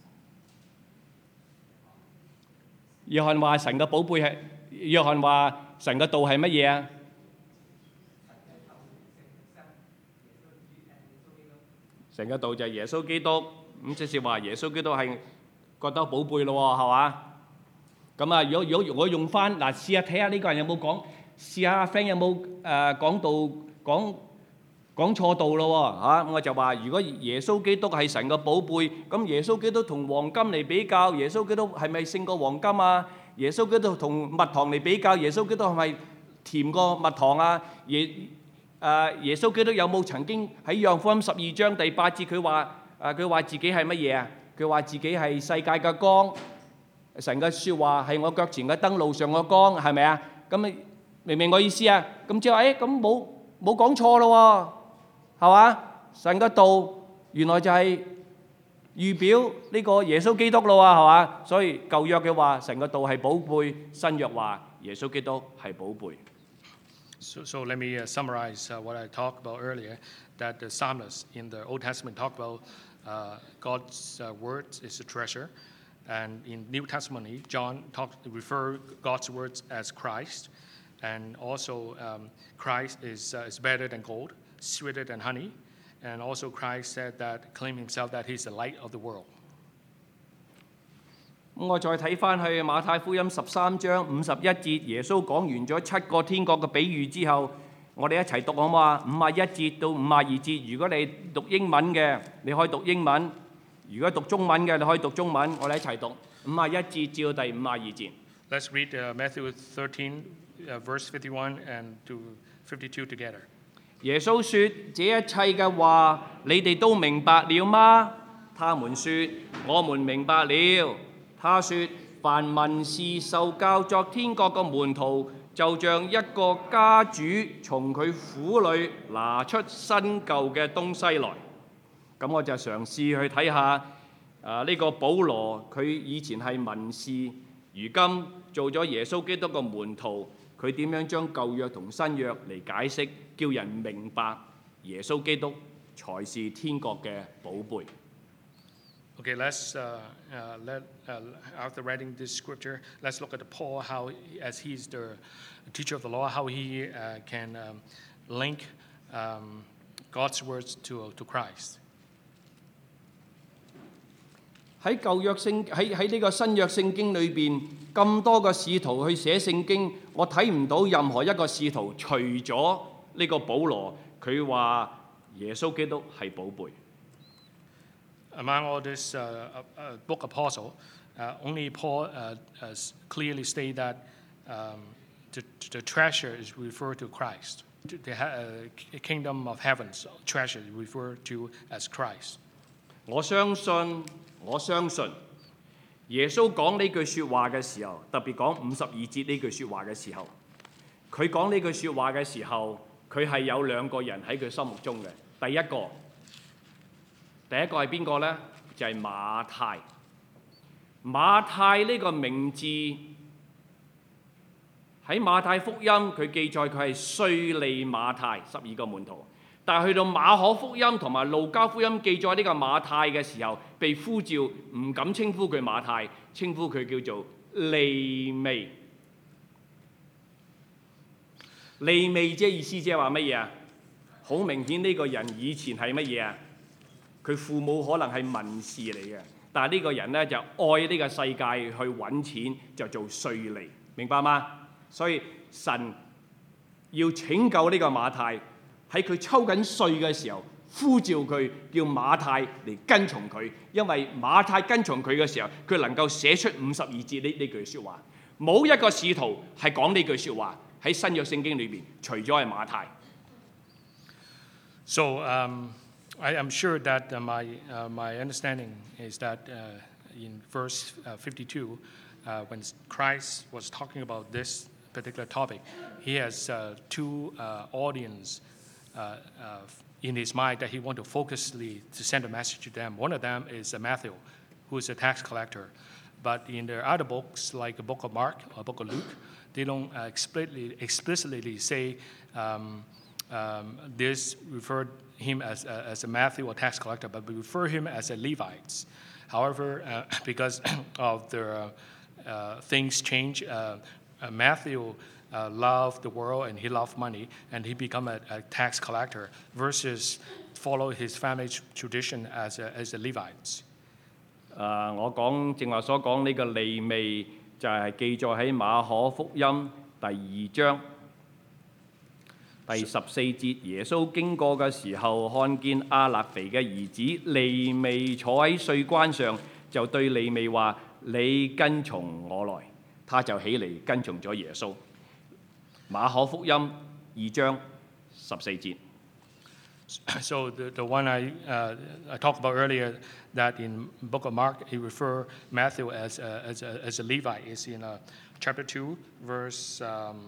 約翰話神嘅寶貝係，約翰話神嘅道係乜嘢啊？神嘅道就係耶穌基督，咁即是話耶穌基督係覺得寶貝咯喎，係嘛？咁啊，如果我用翻嗱，試下睇下呢個人有冇講，試下阿 friend 有冇講道講錯道咯喎嚇，我就話如果耶穌基督係神嘅寶貝，咁耶穌基督同黃金嚟比較，耶穌基督係咪勝過黃金啊？耶穌基督同蜜糖嚟比較，耶穌基督係咪甜過蜜糖啊？耶穌基督有冇曾經喺約翰福音12章第8節佢話自己係乜嘢啊？佢話自己係世界嘅光，神嘅説話係我腳前嘅燈，路上嘅光，係咪啊？咁你明唔明我意思啊？咁即係話咁冇講錯咯喎，係嘛？神嘅道原來就係預表呢個耶穌基督咯喎，係嘛？所以舊約嘅話神嘅道係寶貝，新約話耶穌基督係寶貝。 So let me summarize what I talked about earlier, that the psalmist in the Old Testament talked about God's words is a treasure. And in New Testament, John refer God's words as Christ. And also Christ is better than gold, sweeter than honey. And also Christ said that, claimed himself that he's the light of the world. 我再睇翻去馬太福音13章51節，耶穌講完咗7個天國嘅比喻之後，我哋一齊讀好唔好啊？51節到52節，如果你讀英文嘅，你可以讀英文；如果讀中文嘅，你可以讀中文。我哋一齊讀51節至到第52節。 Let's read Matthew 13, verse 51 and to 52 together. 耶穌說：這一切嘅話，你哋都明白了嗎？他們說：我們明白了。他說：凡文士受教作天國嘅門徒，就像一個家主從佢府裏拿出新舊嘅東西來。咁我就嘗試去睇下呢個保羅，佢以前係文士，如今做咗耶穌基督嘅門徒，佢點樣將舊約同新約嚟解釋，叫人明白耶穌基督才是天國嘅寶貝。 Okay, let's after reading this scripture, let's look at Paul, how as he's the teacher of the law, how he can link God's words to Christ. 喺舊約喺呢個新約聖經裏邊，咁多個使徒去寫聖經，我睇唔到任何一個使徒除咗呢個保羅，佢話耶穌基督係寶貝。 Among all this book apostle, only Paul clearly state that the treasure is referred to Christ. The kingdom of heaven's treasure is referred to as Christ. 我相信耶穌講呢句説話嘅時候，特別講52節呢句説話嘅時候，佢講呢句説話嘅時候，佢係有兩個人喺佢心目中嘅。第一個係邊個呢？就係馬太。馬太呢個名字喺馬太福音佢記載佢係稅吏馬太12個門徒，但係去到馬可福音同埋路加福音記載呢個馬太嘅時候，被呼召唔敢稱呼佢馬太，稱呼佢叫做利未。 利未即係意思即係話乜嘢啊？好明顯呢個人以前係乜嘢啊？佢父母可能係文士嚟嘅，但係呢個人呢，就愛呢個世界去揾錢，就做稅吏，明白嗎？所以神要拯救呢個馬太，喺佢抽緊稅嘅時候，呼召佢叫馬太嚟跟從佢，因為馬太跟從佢嘅時候，佢能夠寫出52節呢句説話。冇一個使徒係講呢句説話喺新約聖經裏邊，除咗係馬太。 So I am sure that my understanding is that in verse 52, when Christ was talking about this particular topic, he has two audience in his mind that he want to focusly to send a message to them. One of them is Matthew, who is a tax collector. But in the other books, like the book of Mark or book of Luke, they don't explicitly say this referred him as a Matthew or tax collector, but we refer him as a Levite. However, because of the things change, Matthew loved the world and he loved money, and he become a tax collector versus follow his family's tradition as a Levite. 我正話所講呢個利未就係記載喺馬可福音第2章第14節，耶穌經過嘅時候，看見亞勒腓嘅兒子利未坐喺稅關上，就對利未話：你跟從我來。他就起嚟跟從咗耶穌。馬可福音2章14節。 So the one I talked about earlier, that in book of Mark he refer Matthew as a Levite, is in chapter 2 verse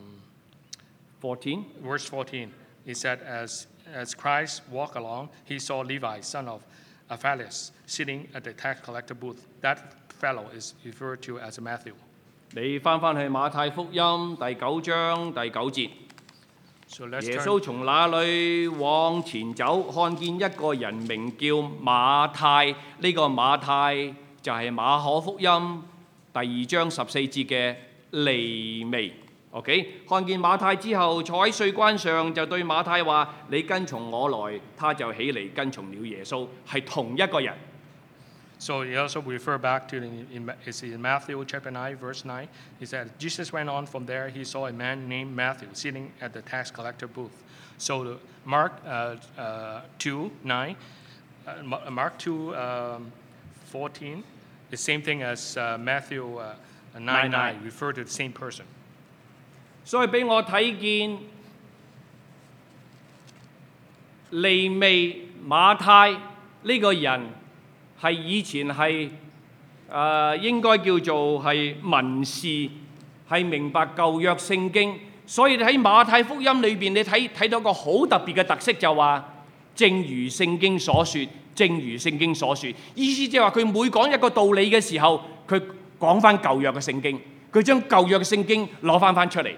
14. Verse 14. He said, as Christ walked along, he saw Levi, son of Alphaeus, sitting at the tax collector booth. That fellow is referred to as Matthew. 你翻去馬太福音第9章第9節。 So 耶穌從那裏往前走，看見一個人名叫馬太，呢個馬太就係馬可福音第2章14節嘅利未。OK， 看見馬太之後，坐喺稅關上，就對馬太話：你跟從我來。他就起嚟跟從了耶穌，係同一個人。 So he also refer back to it's in Matthew chapter 9, verse 9. He said, Jesus went on from there. He saw a man named Matthew sitting at the tax collector booth. So Mark 2, 9, Mark 2, 14, the same thing as Matthew 9, 9, refer to the same person. 所以俾我睇見利未馬太呢個人。係以前係應該叫做係文士，係明白舊約聖經，所以你喺馬太福音裏邊，你睇到個好特別嘅特色，就話正如聖經所說，正如聖經所說，意思即係話佢每講一個道理嘅時候，佢講翻舊約嘅聖經，佢將舊約嘅聖經攞翻出嚟。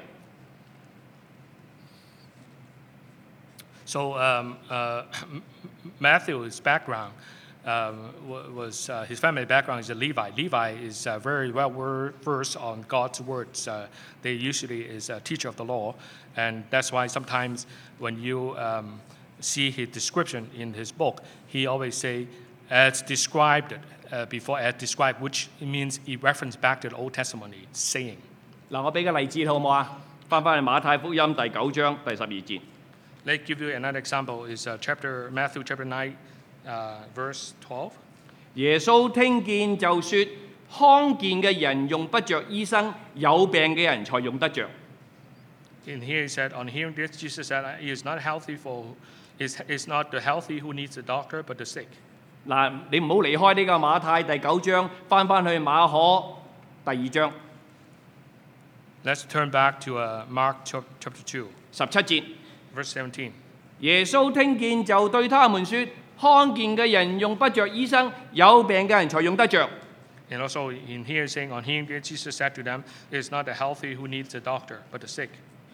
So Matthew's background. Was his family background is a Levi. Levi is very well versed on God's words. They usually is a teacher of the law, and that's why sometimes when you see his description in his book, he always say as described before as described, which means he reference back to the Old Testament saying. 嗱，我俾個例子好唔好啊？翻去馬太福音第9章第12節。 Let's give you another example. Is Matthew chapter 9. Verse 12. 耶穌聽見就說：康健嘅人用不着醫生，有病嘅人才用得着。 And here he said, on hearing this, Jesus said, "It is not the healthy who needs a doctor, but the sick." 嗱，你唔好離開呢個馬太第9章，翻去馬可第2章。 Let's turn back to Mark chapter 2. 17節。 Verse 17. 耶穌聽見就對他們說：康健嘅人用不着醫生，有病嘅人才用得着。 And also in here saying, on hearing this, Jesus said to them, "It is not the healthy who needs a doctor, but the sick."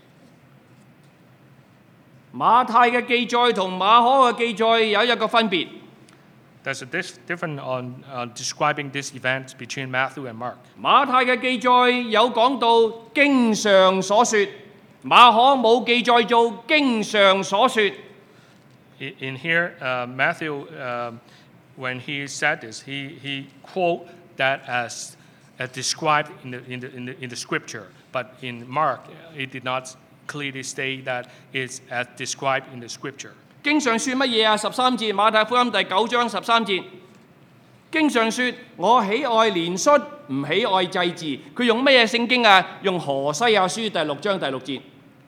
馬太嘅記載同馬可嘅記載有一個分別。 There's a difference on describing this event between Matthew and Mark. 馬太嘅記載有講到經上所說， 馬可冇記載做經上所說。 In here, Matthew, when he said this, he quote that as described in the scripture. But in Mark, it did not clearly state that it's as described in the scripture. 經上說乜嘢啊？13節，馬太福音第9章13節。經上說：我喜愛憐恤，唔喜愛祭祀。佢用乜嘢聖經啊？用何西亞書第6章第6節。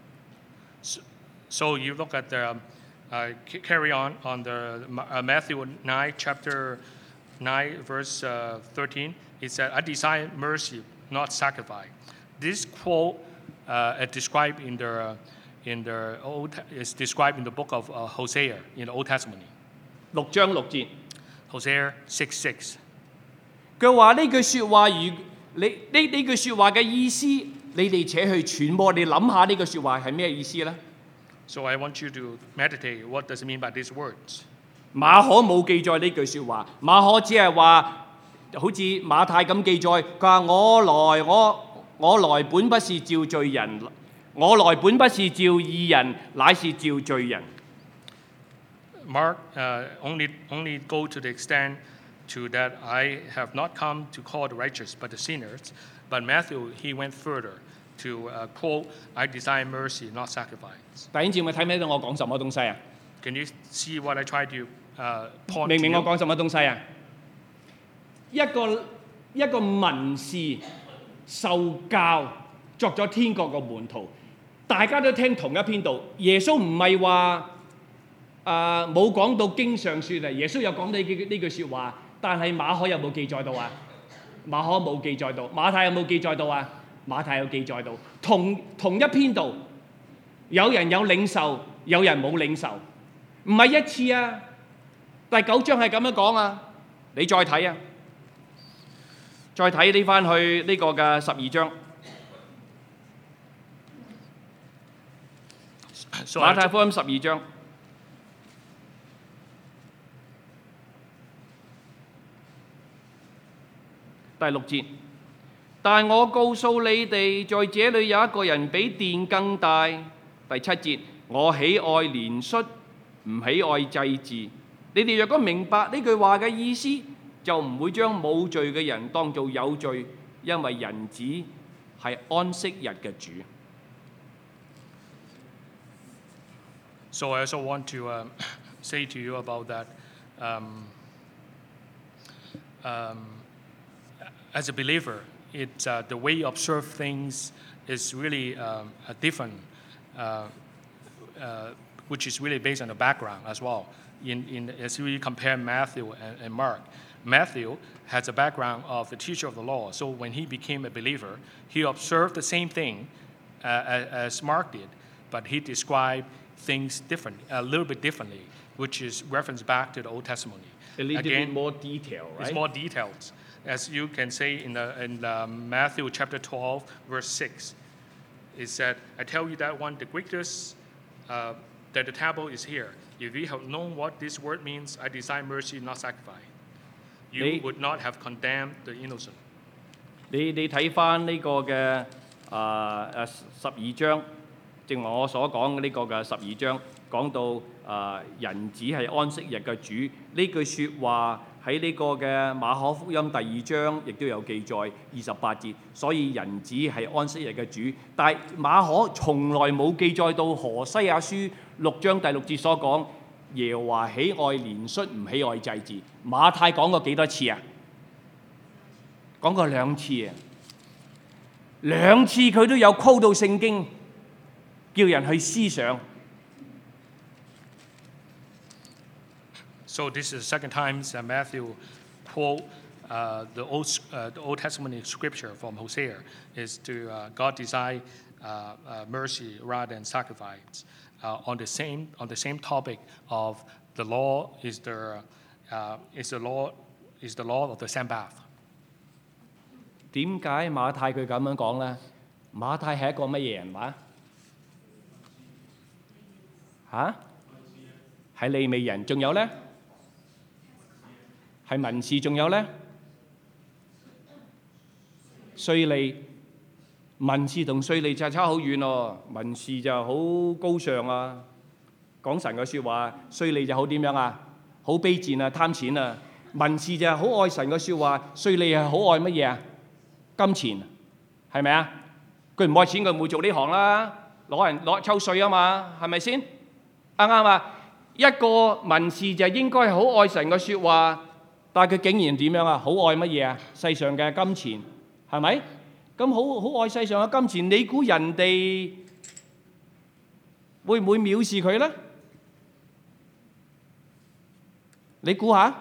So you look at the carry on the Matthew 9 chapter 9 verse 13. It said, "I desire mercy, not sacrifice." This quote is described in the old is described in the book of Hosea in the Old Testament. 6章6節。 Hosea 6:6. 佢話呢句説話，呢句説話嘅意思，你哋且去揣摩，你諗下呢句説話係咩意思呢？ So I want you to meditate. What does it mean by these words? 馬可冇記載呢句説話，馬可只係話好似馬太咁記載，佢話我來本不是召罪人，我來本不是召義人，乃是召罪人。 Mark only go to the extent to that I have not come to call the righteous but the sinners. But Matthew he went further to quote, "I desire mercy, not sacrifice." 弟兄姊妹睇唔睇到我講什麼東西啊？ Can you see what I tried to point 明唔 to 明我 you? 講什麼東西啊？一個文士受教作咗天國嘅門徒，大家都聽同一篇道。耶穌唔係話冇講到經上説啊，耶穌有講呢句説話，但係馬可有冇記載到啊？馬可冇記載到，馬太有冇記載到啊？馬太有記載到，同一篇道，有人有領受，有人冇領受，唔係一次啊！第9章係咁樣講啊，你再睇啊，再睇呢翻去呢個嘅12章， So 馬太福音12章。第6節，但我告訴你哋，在這裏有一個人比殿更大。第7節，我喜愛憐恤，唔喜愛祭祀。你哋若果明白呢句話嘅意思，就唔會將冇罪嘅人當做有罪，因為人子係安息日嘅主。 So I also want to say to you about that. As a believer, the way you observe things is really different, which is really based on the background as well. As we compare Matthew and Mark, Matthew has a background of a teacher of the law. So when he became a believer, he observed the same thing as Mark did, but he described things a little bit differently, which is reference back to the Old Testament. A little bit more detail, right? It's more detailed. As you can say in Matthew chapter 12, verse 6, it said, "I tell you that one, the greatest, that the table is here. If you have known what this word means, I desire mercy, not sacrifice, you would not have condemned the innocent." 你睇翻呢個嘅12章，正如我所講嘅呢個嘅12章，講到人子係安息日嘅主，呢句説話喺呢個嘅馬可福音第2章亦都有記載28節，所以人子係安息日嘅主。但係馬可從來冇記載到何西亞書6章第6節所講耶和華喜愛憐恤，唔喜愛祭祀。馬太講過幾多次啊？講過2次啊，2次佢都有 quote 到聖經，叫人去思想。 So this is the second time that Matthew quote the Old Testament scripture from Hosea is to God desire mercy rather than sacrifice on the same topic of the law is the law of the Sabbath. 點解馬太佢咁樣講呢？馬太係一個乜嘢人話？係利未人，仲有呢？係文士，仲有呢？稅吏， 文士同稅吏就差好遠喎，文士就好高尚啊，講神嘅説話；稅吏就好點樣啊？好卑賤啊，貪錢啊！文士就係好愛神嘅説話，稅吏係好愛乜嘢啊？金錢，係咪啊？佢唔愛錢，佢唔會做呢行啦，攞抽稅啊嘛，係咪先？啱啱啊？一個文士就應該係好愛神嘅説話，但係佢竟然點樣啊？好愛乜嘢啊？世上嘅金錢，係咪？咁好愛世上嘅金錢，你估人哋會唔會藐視佢呢？你估下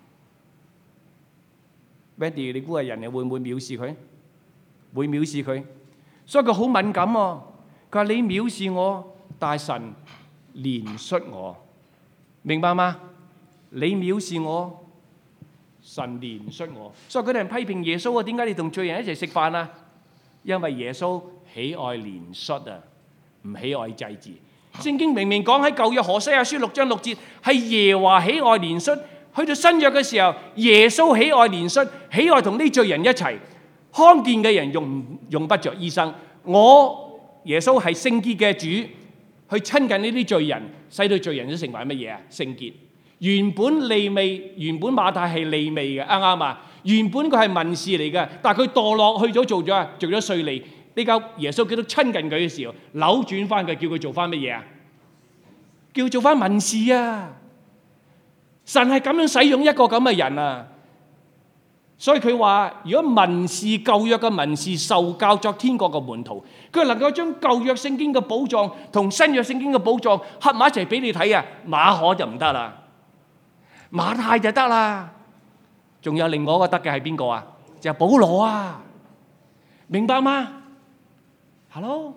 ，Wendy， 你估下人哋會唔會藐視佢？會藐視佢，所以佢好敏感喎。佢話：你藐視我，但係神憐恤我，明白嗎？你藐視我，神憐恤我。所以佢哋人批評耶穌啊，點解你同罪人一齊食飯啊？因為耶穌喜愛憐恤啊，唔喜愛祭祀。聖經明明講喺舊約何西阿書6章6節，係耶和華喜愛憐恤。去到新約嘅時候，耶穌喜愛憐恤，喜愛同啲罪人一齊。康健嘅人用不着醫生，我耶穌係聖潔嘅主，去親近呢啲罪人，使到罪人都成為乜嘢啊？聖潔。原本利未，原本馬太係利未嘅，啱唔啱啊？原本佢係文士嚟嘅，但係佢墮落去咗做咗稅吏。呢個耶穌基督親近佢嘅時候，扭轉翻佢，叫佢做翻乜嘢啊？叫佢做翻文士啊！神係咁樣使用一個咁嘅人啊！所以佢話：如果文士舊約嘅文士受教作天國嘅門徒，佢能夠將舊約聖經嘅寶藏同新約聖經嘅寶藏合埋一齊俾你睇啊！馬可就唔得啦，馬太就得啦，仲有另外一個得嘅係邊個啊？就係保羅啊！明白嗎 ？Hello。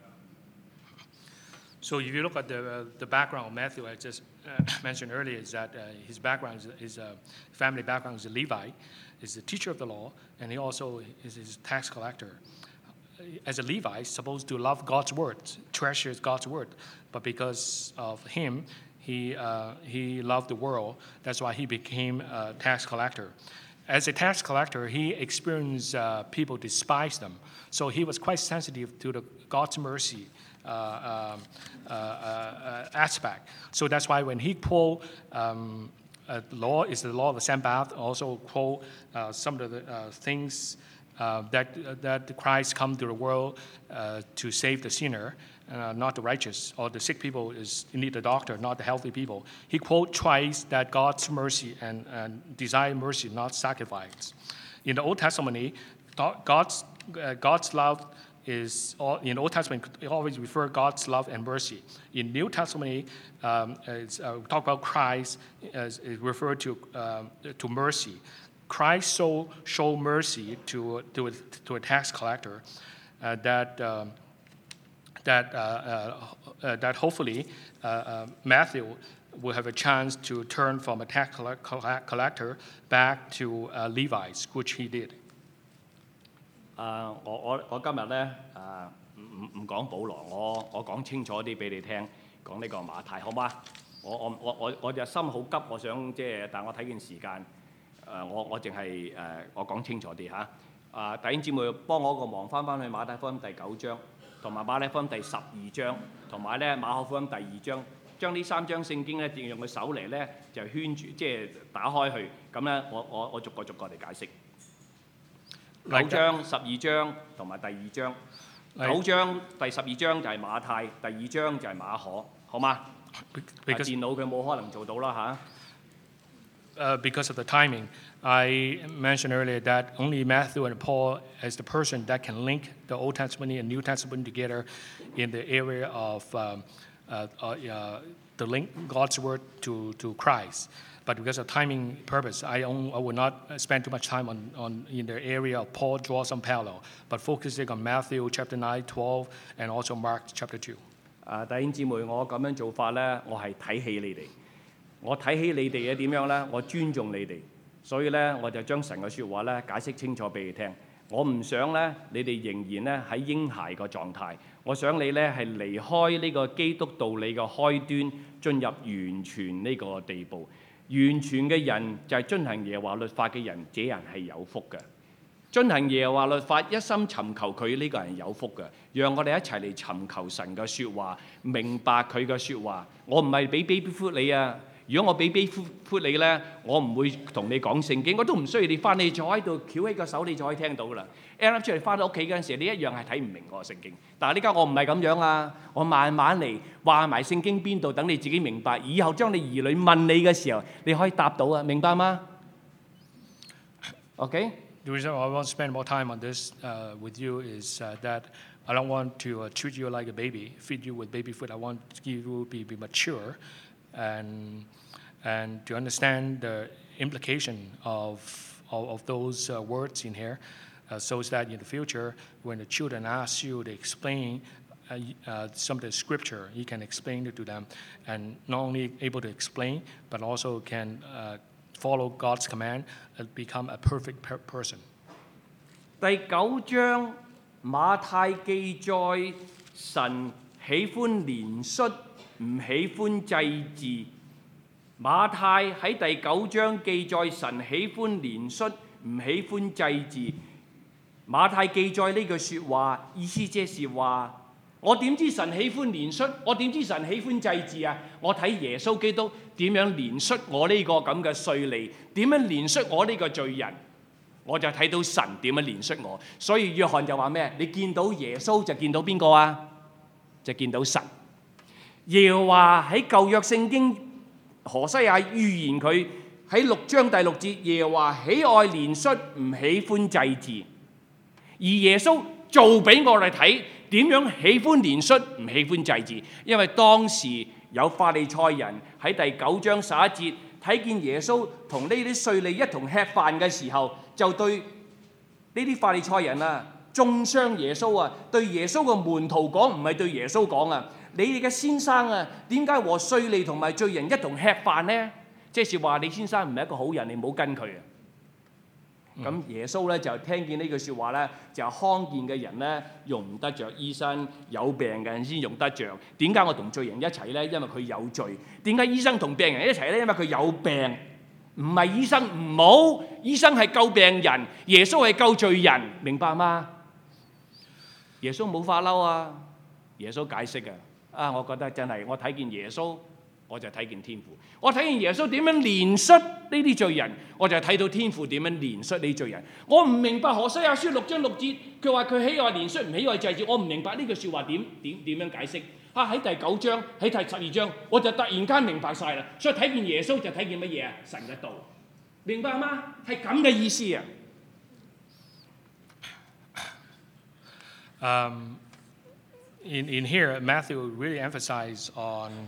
So if you look at the background of Matthew, I just mentioned earlier, is that his background is family background is a Levite, is a teacher of the law, and he also is a tax collector. As a Levite, he's supposed to love God's word, treasures God's word, but because of him, he loved the world. That's why he became a tax collector. As a tax collector, he experienced people despise them, so he was quite sensitive to the God's mercy. Aspect. So that's why when he quote law is the law of the Sabbath, also quote some of the things that Christ come to the world to save the sinner, not the righteous, or the sick people is need the doctor, not the healthy people. He quote twice that God's mercy and desire mercy, not sacrifice. In the Old Testament, God's love is in the Old Testament it always refer God's love and mercy. In New Testament, talk about Christ as it referred to mercy. Christ show mercy to a tax collector that hopefully Matthew will have a chance to turn from a tax collector back to Levites, which he did. 我今日咧唔講保羅，我講清楚啲俾你聽，講呢個馬太，好嗎？我就心好急，我想但我睇見時間，我淨係我講清楚啲嚇。弟兄姊妹幫我個忙翻去馬太福音第9章，同埋馬太福音第12章，同埋咧馬可福音第2章，將呢3章聖經咧用個手嚟咧就圈住，打開去，咁咧我逐個嚟解釋。9章、12章同埋第2章。9章第12章就係馬太，第2章就係馬可，好嗎？電腦佢冇可能做到啦嚇。 Because of the timing, I mentioned earlier that only Matthew and Paul as the person that can link the Old Testament and New Testament together in the area of the link God's word to Christ. But because of timing purpose, I will not spend too much time on in the area of Paul draw some parallel, but focusing on Matthew chapter 9, 12, and also Mark chapter 2. 弟兄姊妹，我咁樣做法咧，我係睇起你哋。我睇起你哋嘅點樣咧？我尊重你哋，所以咧我就將神嘅説話咧解釋清楚俾你聽。我唔想咧你哋仍然咧喺嬰孩個狀態，我想你咧係離開呢個基督道理嘅開端，進入完全呢個地步。完全嘅人就係遵行耶和華律法嘅人，這人係有福嘅。 遵行耶和華律法，一心尋求佢，呢個人有福嘅。讓我哋一齊嚟尋求神嘅説話，明白佢嘅説話。我唔係俾 baby food 你啊！如果我俾 baby food 你咧，我唔會同你講聖經，我都唔需要你翻，你坐喺度翹起個手，你就可以聽到噶啦。啱出嚟翻到屋企嗰陣時，你一樣係睇唔明我聖經。但係呢家我唔係咁樣啊，我慢慢嚟話埋聖經邊度，等你自己明白。以後將你兒女問你嘅時候，你可以答到啊，明白嗎 ？OK。 The reason I want to spend more time on this with you is that I don't want to treat you like a baby, feed you with baby food. I want you to be mature and to understand the implication of those words in here, so that in the future, when the children ask you to explain some of the scripture, you can explain it to them, and not only able to explain, but also can follow God's command and become a perfect person. 第9章馬太記載神喜歡憐恤，唔喜歡祭祀。馬太喺第9章記載神喜歡憐恤，唔喜歡祭祀。馬太記載呢句説話，意思即是話：我點知神喜歡憐恤？我點知神喜歡祭祀啊？我睇耶穌基督點樣憐恤我呢個咁嘅稅吏，點樣憐恤我呢個罪人，我就睇到神點樣憐恤我。所以約翰就話咩？你見到耶穌就見到邊個啊？就見到神。耶和華喺舊約聖經何西亞預言佢喺6章第6節，耶和華喜愛憐恤，唔喜歡祭祀。而耶穌做俾我哋睇點樣喜歡憐恤，唔喜歡祭祀。因為當時有法利賽人喺第9章11節睇見耶穌同呢啲稅吏一同吃飯嘅時候，就對呢啲法利賽人啊中傷耶穌啊，對耶穌嘅門徒講，唔係對耶穌講啊。你哋嘅先生啊，點解和稅吏同埋罪人一同吃飯呢？即是話你先生唔係一個好人，你唔好跟佢啊。咁耶穌咧就聽見呢句説話咧，就康健嘅人咧用唔得着醫生，有病嘅人先用得着。點解我同罪人一齊咧？因為佢有罪。點解醫生同病人一齊咧？因為佢有病。唔係醫生唔好，醫生係救病人，耶穌係救罪人，明白嗎？耶穌冇發嬲啊！耶穌解釋啊！我覺得真係，我睇見耶穌，我就睇見天父。我睇見耶穌點樣憐恤呢啲罪人，我就睇到天父點樣憐恤呢啲罪人。我唔明白何西阿書6章6節，佢話佢喜愛憐恤，唔喜愛祭祀。我唔明白呢句説話點樣解釋。喺第9章，喺第12章，我就突然間明白晒啦。所以睇見耶穌就睇見乜嘢啊？神嘅道，明白嗎？係咁嘅意思啊。 In here, Matthew really emphasized on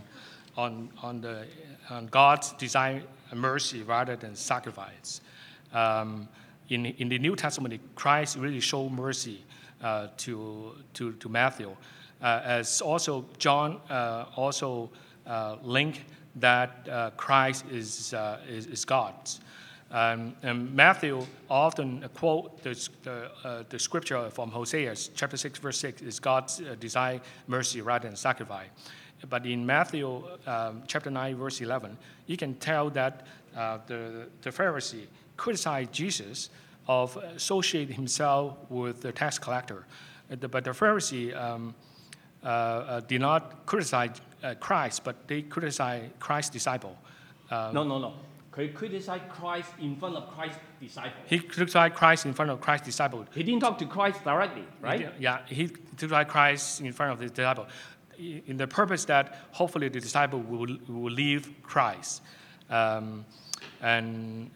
God's design mercy rather than sacrifice. In the New Testament, Christ really showed mercy to Matthew, as also John also linked that Christ is God. And Matthew often quote the scripture from Hosea, chapter 6, verse 6, is God's design mercy rather than sacrifice. But in Matthew chapter 9, verse 11, you can tell that the Pharisee criticized Jesus of associating himself with the tax collector. But the Pharisee did not criticize Christ, but they criticized Christ's disciple. No. He criticized Christ in front of Christ's disciple. He criticized Christ in front of Christ's disciple. He didn't talk to Christ directly, right? Yeah, he criticized Christ in front of his disciple, in the purpose that hopefully the disciple will leave Christ. But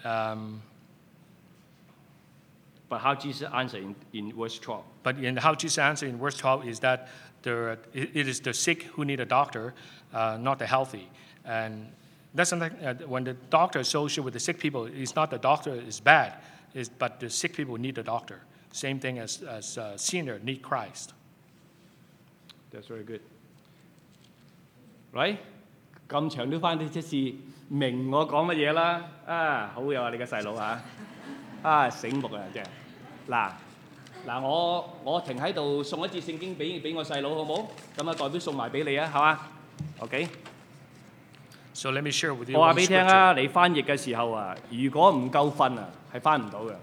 how Jesus answered in verse 12? But how Jesus answered in verse 12 is that it is the sick who need a doctor, not the healthy. And that's something when the doctor associates with the sick people, it's not the doctor is bad, but the sick people need the doctor. Same thing as sinner need Christ. That's very good. Right? 咁長都翻啲即是明我講乜嘢啦？好有啊！你個細佬嚇，醒目啊！真係嗱，我停喺度送一節聖經俾我細佬好冇？咁代表送埋俾你啊，係嘛 ？OK。 So let me share with you. 我話俾你聽啊，你翻譯嘅時候啊，如果唔夠瞓啊，係翻唔到嘅。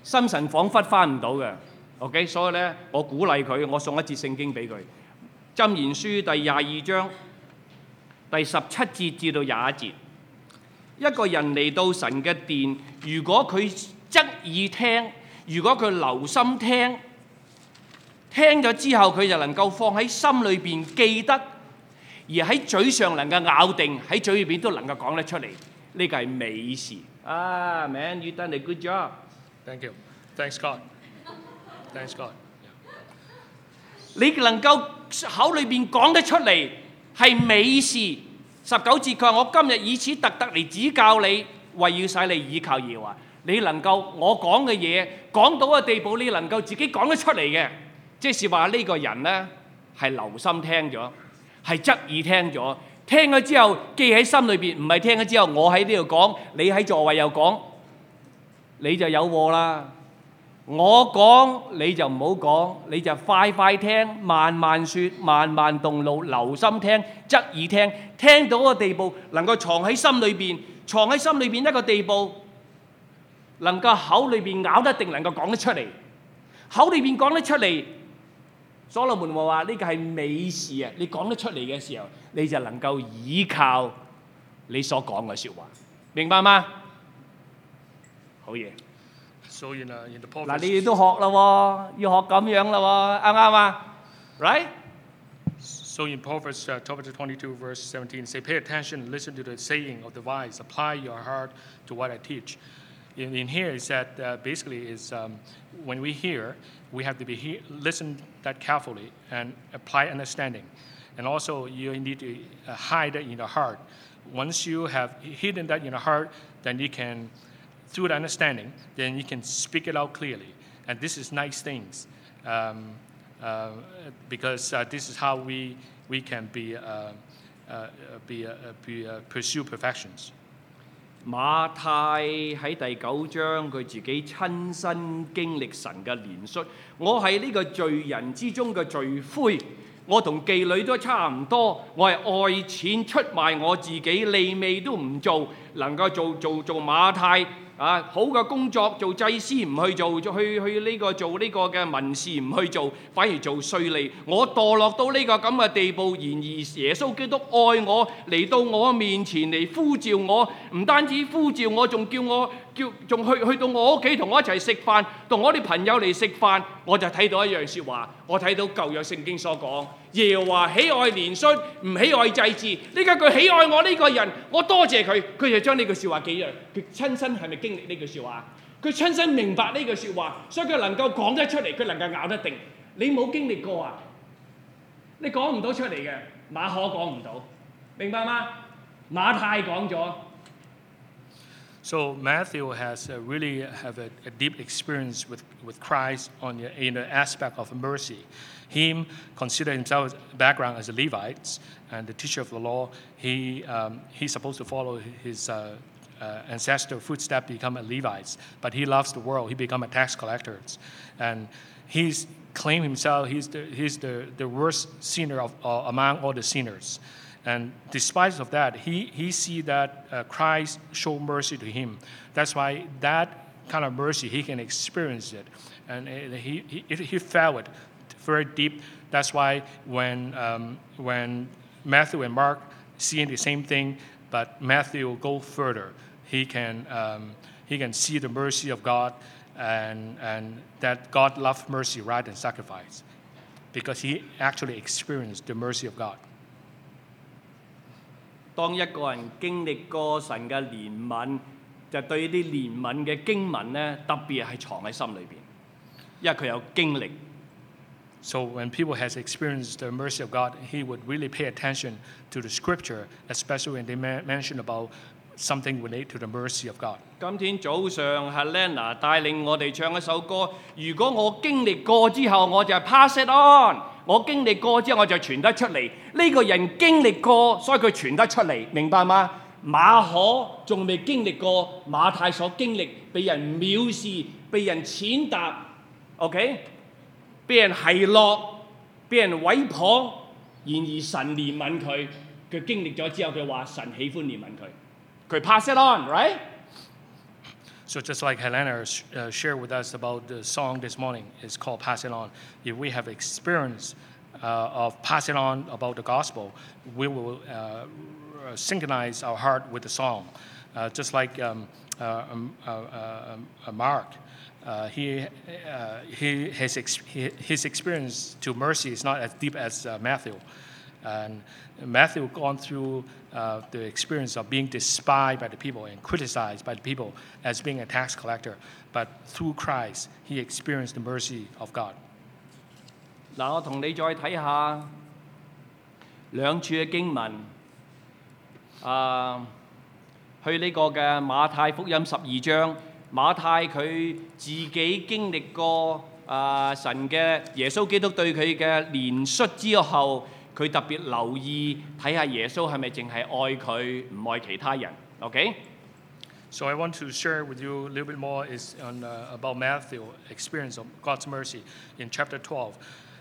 心神彷彿翻唔到嘅。OK， 所以咧，我鼓勵佢，我送一節聖經俾佢，《箴言書》第22章第17節至到21節。一個人嚟到神嘅殿，如果佢側耳聽，如果佢留心聽，聽咗之後佢就能夠放喺心裏邊記得，而喺嘴上能夠咬定，喺嘴裏邊都能夠講得出嚟，呢個係美事。啊 ，man, you done a good job. Thank you. Thanks God. Thanks God. 你能夠口裏邊講得出嚟係美事。19節佢話：我今日以此特嚟指教你，為要使你倚靠耶和華。你能夠我講嘅嘢講到嘅地步，你能夠自己講得出嚟嘅，即是話呢個人呢係留心聽咗，係側耳聽咗，聽咗之後記喺心裏邊，唔係聽咗之後我喺呢度講，你喺座位又講，你就有禍啦。我講你就唔好講，你就快快聽，慢慢説，慢慢動怒，留心聽，側耳聽，聽到個地步能夠藏喺心裏邊，藏喺心裏邊一個地步，能夠口裏邊咬得定，能夠講得出嚟，口裏邊講得出嚟。所羅門話：呢個係美事啊！你講得出嚟嘅時候，你就能夠倚靠你所講嘅説話，明白嗎？好嘢。 So in the 嗱， Proverbs, 你哋都學啦喎，要學咁樣啦喎，啱唔啱啊 ？Right？ So in Proverbs chapter 22, verse 17, say, pay attention, listen to the saying of the wise, apply your heart to what I teach. In here is that basically is when we hear, we have to be listen that carefully and apply understanding. And also you need to hide it in the heart. Once you have hidden that in the heart, then you can, through the understanding, then you can speak it out clearly. And this is nice things. Because this is how we can pursue perfections. 馬太喺第9章，佢自己親身經歷神嘅憐恤。我係呢個罪人之中嘅罪魁，我同妓女都差唔多，我係愛錢出賣我自己，利未都唔做，能夠做馬太。好嘅工作做祭司唔去做，去呢個做呢個嘅文士唔去做，反而做稅吏。我墮落到呢個咁嘅地步，然而耶穌基督愛我，嚟到我面前嚟呼召我，唔單止呼召我，仲叫我仲去到我屋企同我一齊食飯，同我啲朋友嚟食飯，我就睇到一樣説話，我睇到舊約聖經所講，耶和華喜愛憐恤，唔喜愛祭祀。呢家佢喜愛我呢個人，我多謝佢，佢就將呢句説話記咗。佢親身係咪經歷呢句説話？佢親身明白呢句説話，所以佢能夠講得出嚟，佢能夠咬得定。你冇經歷過啊？你講唔到出嚟嘅，馬可講唔到，明白嗎？馬太講咗。 So Matthew has really have a deep experience with Christ in the aspect of mercy. Him consider himself background as a Levite and the teacher of the law. He's supposed to follow his ancestor footsteps, become a Levite, but he loves the world. He become a tax collector, and he's claimed himself he's the worst sinner among all the sinners. And despite of that, he see that Christ show mercy to him. That's why that kind of mercy he can experience it, and he felt it very deep. That's why when Matthew and Mark seeing the same thing, but Matthew go further. He can see the mercy of God, and that God loves mercy rather than sacrifice, because he actually experienced the mercy of God. 當一個人經歷過神嘅憐憫，就對啲憐憫嘅經文咧，特別係藏喺心裏邊，因為佢有經歷。 So when people has experienced the mercy of God, he would really pay attention to the scripture, especially when they mention about something related to the mercy of God. 今天早上 Helena 帶領我哋唱一首歌，如果我經歷過之後，我就 pass it on。我經歷過之後，我就傳得出嚟。呢個人經歷過，所以佢傳得出嚟，明白嗎？馬可仲未經歷過馬太所經歷，被人藐視，被人踐踏 ，OK， 被人奚落，被人毀謗，然而神憐憫佢，佢經歷咗之後，佢話神喜歡憐憫佢，佢 pass it on，right？ So just like Helena shared with us about the song this morning, it's called Pass It On. If we have experience of passing on about the gospel, we will synchronize our heart with the song. Just like Mark, his experience to mercy is not as deep as Matthew. And Matthew gone through the experience of being despised by the people and criticized by the people as being a tax collector. But through Christ, he experienced the mercy of God. 嗱，我同你再睇下兩處嘅經文，去呢個嘅馬太福音12章，馬太佢自己經歷過神嘅耶穌基督對佢嘅憐恤之後，佢特別留意睇下耶穌係咪淨係愛佢，唔愛其他人。OK？ So I want to share with you a little bit more is on, about Matthew's experience of God's mercy in chapter 12.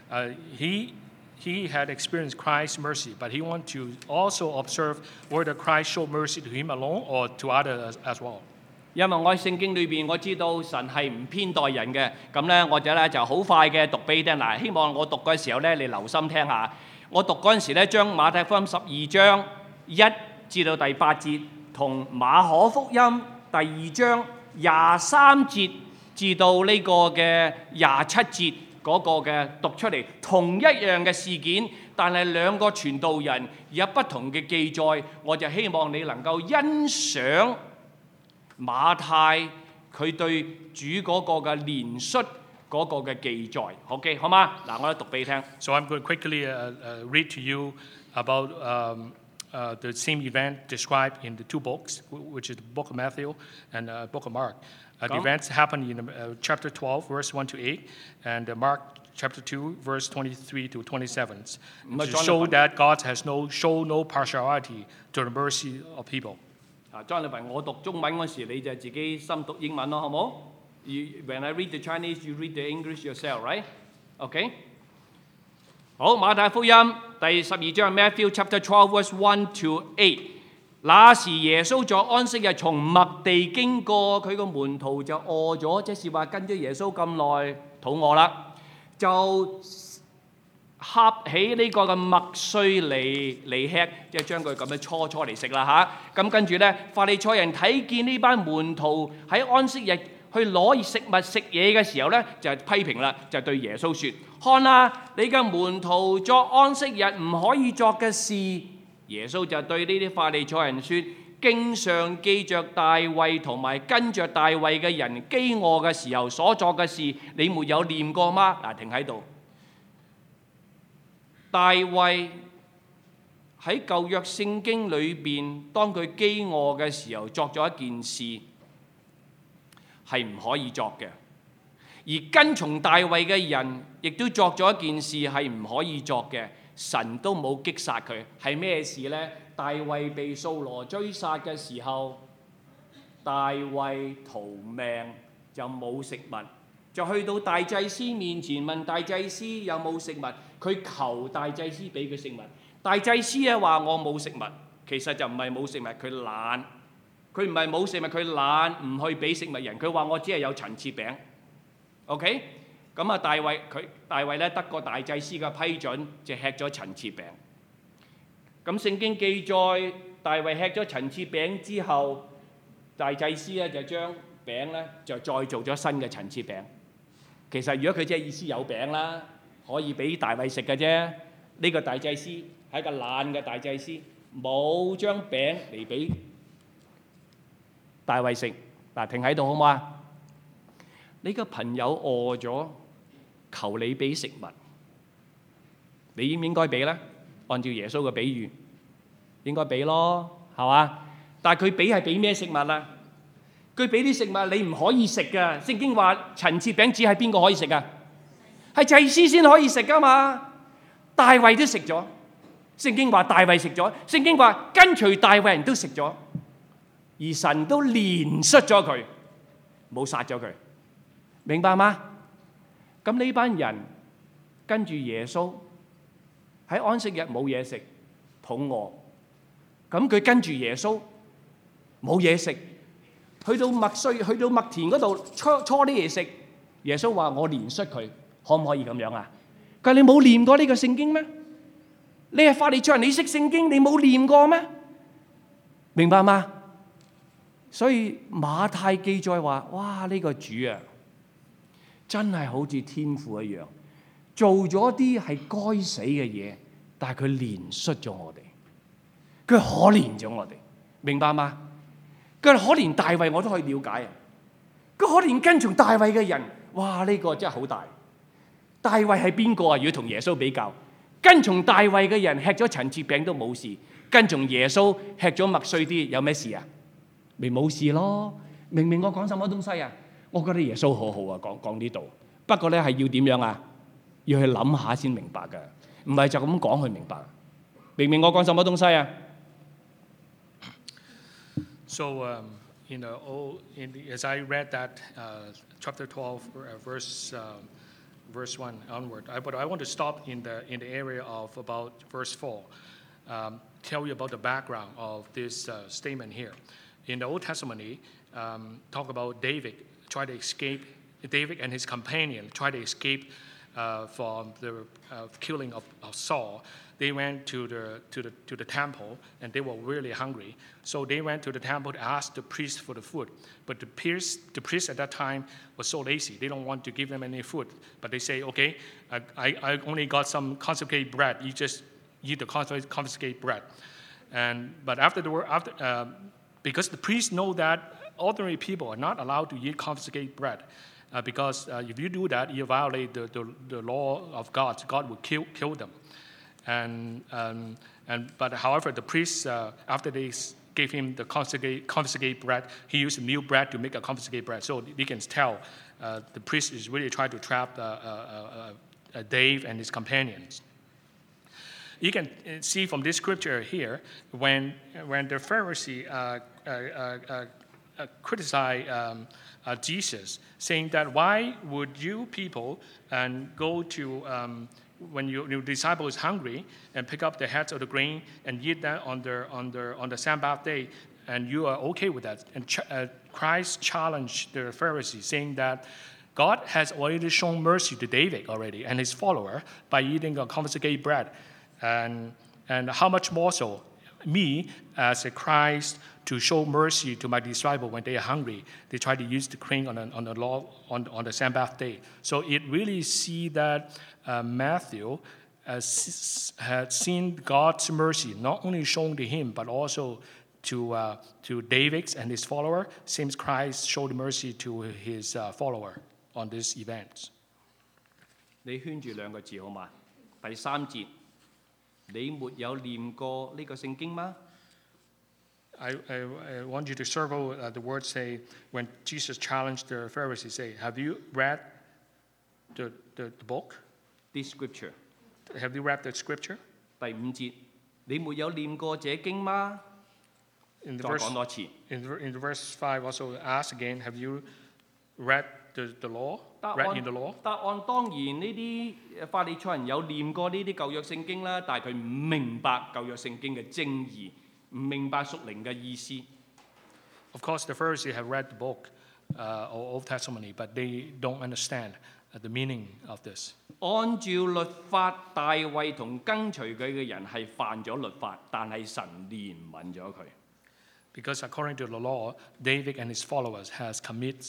He had experienced Christ's mercy, but he wanted to also observe whether Christ showed mercy to him alone or to others as well. 因為我喺聖經裏邊，我知道神係唔偏待人嘅，咁咧我就咧就好快嘅讀俾你聽。嗱，希望我讀嘅時候咧，你留心聽下。我讀嗰陣時咧，將馬太福音12章1至到第8節，同馬可福音第2章23節至到呢個嘅27節嗰個嘅讀出嚟，同一樣嘅事件，但係兩個傳道人有不同嘅記載，我就希望你能夠欣賞馬太佢對主嗰個嘅憐恤嗰個嘅記載。OK， 好嗎？嗱，我嚟讀俾你聽。 So I'm going to quickly read to you about the same event described in the two books, which is the book of Matthew and the book of Mark. The events happened in chapter 12, verse 1 to 8, and Mark chapter 2, verse 23 to 27, to show that God has show no partiality to the mercy of people. Jonathan， 我讀中文嗰時，你就自己深讀英文咯，好冇？When I read the Chinese, you read the English yourself, right? OK。好，馬太福音第12章 Matthew chapter 12, verse 1 to 8。那時耶穌在安息日從麥地經過，佢個門徒就餓咗，即是話跟咗耶穌咁耐，肚餓啦，就合起呢個嘅麥穗嚟吃，即係將佢咁樣搓嚟食啦嚇。咁跟住咧，法利賽人睇見呢班門徒喺安息日去攞食物食嘢嘅時候咧，就批評啦，就對耶穌説：看啦，你嘅門徒作安息日唔可以作嘅事。耶穌就對呢啲法利賽人説：經上記着大衛同埋跟着大衛嘅人飢餓嘅時候所作嘅事，你沒有念過嗎？嗱，停喺度。大衛喺舊約聖經裏邊，當佢飢餓嘅時候作咗一件事係唔可以作嘅，而跟從大衛嘅人亦都作咗一件事係唔可以作嘅，神都冇擊殺佢。係咩事呢？大衛被掃羅追殺嘅時候，大衛逃命就冇食物，就去到大祭司面前問大祭司有冇食物，佢求大祭司俾佢食物。大祭司話我冇食物，其實就唔係冇食物，佢懶。佢唔係冇食物，佢懶唔去俾食物人。佢話我只係有陳設餅。OK， 咁啊大衛咧得個大祭司嘅批准，就吃咗陳設餅。咁聖經記載，大衛吃咗陳設餅之後，大祭司咧就將餅咧就再做咗新嘅陳設餅。其實如果佢即係意思有餅啦，可以俾大衛食嘅啫。呢個大祭司係一個懶嘅大祭司，冇將餅嚟俾大衛食。嗱，停喺度好唔好啊？你個朋友餓咗，求你俾食物，你應唔應該俾呢？按照耶穌嘅比喻，應該俾咯，係嘛？但係佢俾係俾咩食物啊？佢俾啲食物你唔可以食㗎。聖經話陳設餅只係邊個可以食啊？係祭司先可以食㗎嘛。大衛都食咗，聖經話大衛食咗，聖經話跟隨大衛人都食咗，而神都憐恤咗佢，冇殺咗佢，明白嗎？咁呢班人跟住耶穌喺安息日冇嘢食，肚餓，咁佢跟住耶穌冇嘢食， 去到麥穗、去到麥田嗰度搓啲嘢食。耶穌話：我憐恤佢，可唔可以咁樣啊？佢話你冇念過呢個聖經咩？你係法利賽人，你識聖經，你冇念過咩？明白嗎？所以馬太記載話：哇！呢個主啊，真係好似天父一樣，做咗啲係該死嘅嘢，但係佢憐恤咗我哋，佢可憐咗我哋，明白嗎？佢可憐大衛，我都可以了解啊。佢可憐跟從大衛嘅人，哇！呢個真係好大。大衛係邊個啊？如果同耶穌比較，跟從大衛嘅人吃咗陳設餅都冇事，跟從耶穌吃咗麥穗啲有咩事啊？咪冇事咯。明明我講什麼東西啊？我覺得耶穌好好啊，講呢度。不過咧係要點樣啊？要去諗下先明白㗎，唔係就咁講去明白。明明我講什麼東西啊？ So, as I read that chapter 12, verse 1 onward, but I want to stop in the area of about verse 4. Tell you about the background of this statement here. In the Old Testament, talk about David try to escape. David and his companion try to escape from the killing of Saul. They went to the temple and they were really hungry. So they went to the temple to ask the priest for the food. But the priest at that time was so lazy. They don't want to give them any food. But they say, okay, I only got some consecrated bread. You just eat the consecrated bread. But because the priests know that ordinary people are not allowed to eat consecrated bread. Because if you do that, you violate the law of God. God will kill them. But however, the priests, after they gave him the confiscated bread, he used new bread to make a confiscated bread. So you can tell the priest is really trying to trap Dave and his companions. You can see from this scripture here, when the Pharisee criticized Jesus, saying that why would you people go to when your disciple is hungry and pick up the heads of the grain and eat that on the Sabbath day, and you are okay with that? And Christ challenged the Pharisees, saying that God has already shown mercy to David already and his follower by eating a confiscated bread, and how much more so me as a Christ to show mercy to my disciple when they are hungry. They try to use the grain on the Sabbath day. So it really see that Matthew had seen God's mercy not only shown to him but also to David and his follower. Seems Christ showed mercy to his follower on this event. 你圈住兩個字好嘛？第3節，你沒有念過呢個聖經嗎？ I want you to circle the word say when Jesus challenged the Pharisees, say, have you read the book? This scripture. Have you read the scripture? 第5節，你沒有念過這經嗎？ In the 再講多次。 in the verse 5 also ask again, have you read the law? Read in the law? 答案當然呢啲法利賽人有念過呢啲舊約聖經啦，但係佢唔明白舊約聖經嘅精義。 唔明白屬靈嘅意思。 Of course, the Pharisees have read the book or Old Testament, but they don't understand the meaning of this. 按照律法，大衛同跟隨佢嘅人係犯咗律法，但係神憐憫咗佢。 Because according to the law, David and his followers has committed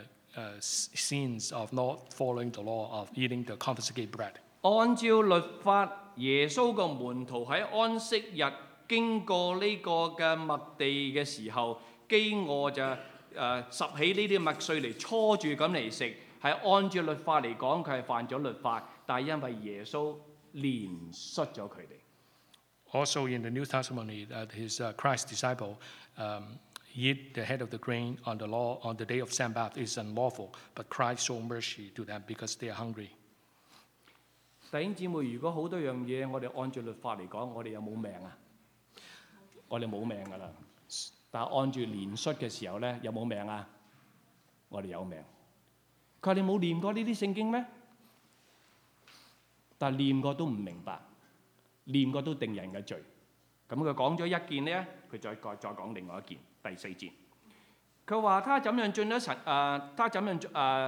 sins of not following the law of eating the confiscated bread. 按照律法，耶穌個門徒喺安息日 經過呢個嘅麥地嘅時候，飢餓就拾起呢啲麥穗嚟搓住咁嚟食，係按照律法嚟講，佢係犯咗律法，但係因為耶穌憐恤咗佢哋。 Also in the New Testament, his Christ disciple eat the head of the grain on the day of Sabbath is unlawful, but Christ showed mercy to them because they are hungry. 弟兄姊妹，如果好多樣嘢我哋按照律法嚟講，我哋有冇命啊？ 我哋冇命㗎啦，但係按住憐恤嘅時候咧，有冇命啊？我哋有命。佢話你冇念過呢啲聖經咩？但係念過都唔明白，念過都定人嘅罪。咁佢講咗一件咧，佢再講另外一件，第4節。 佢話他怎樣進咗神他怎樣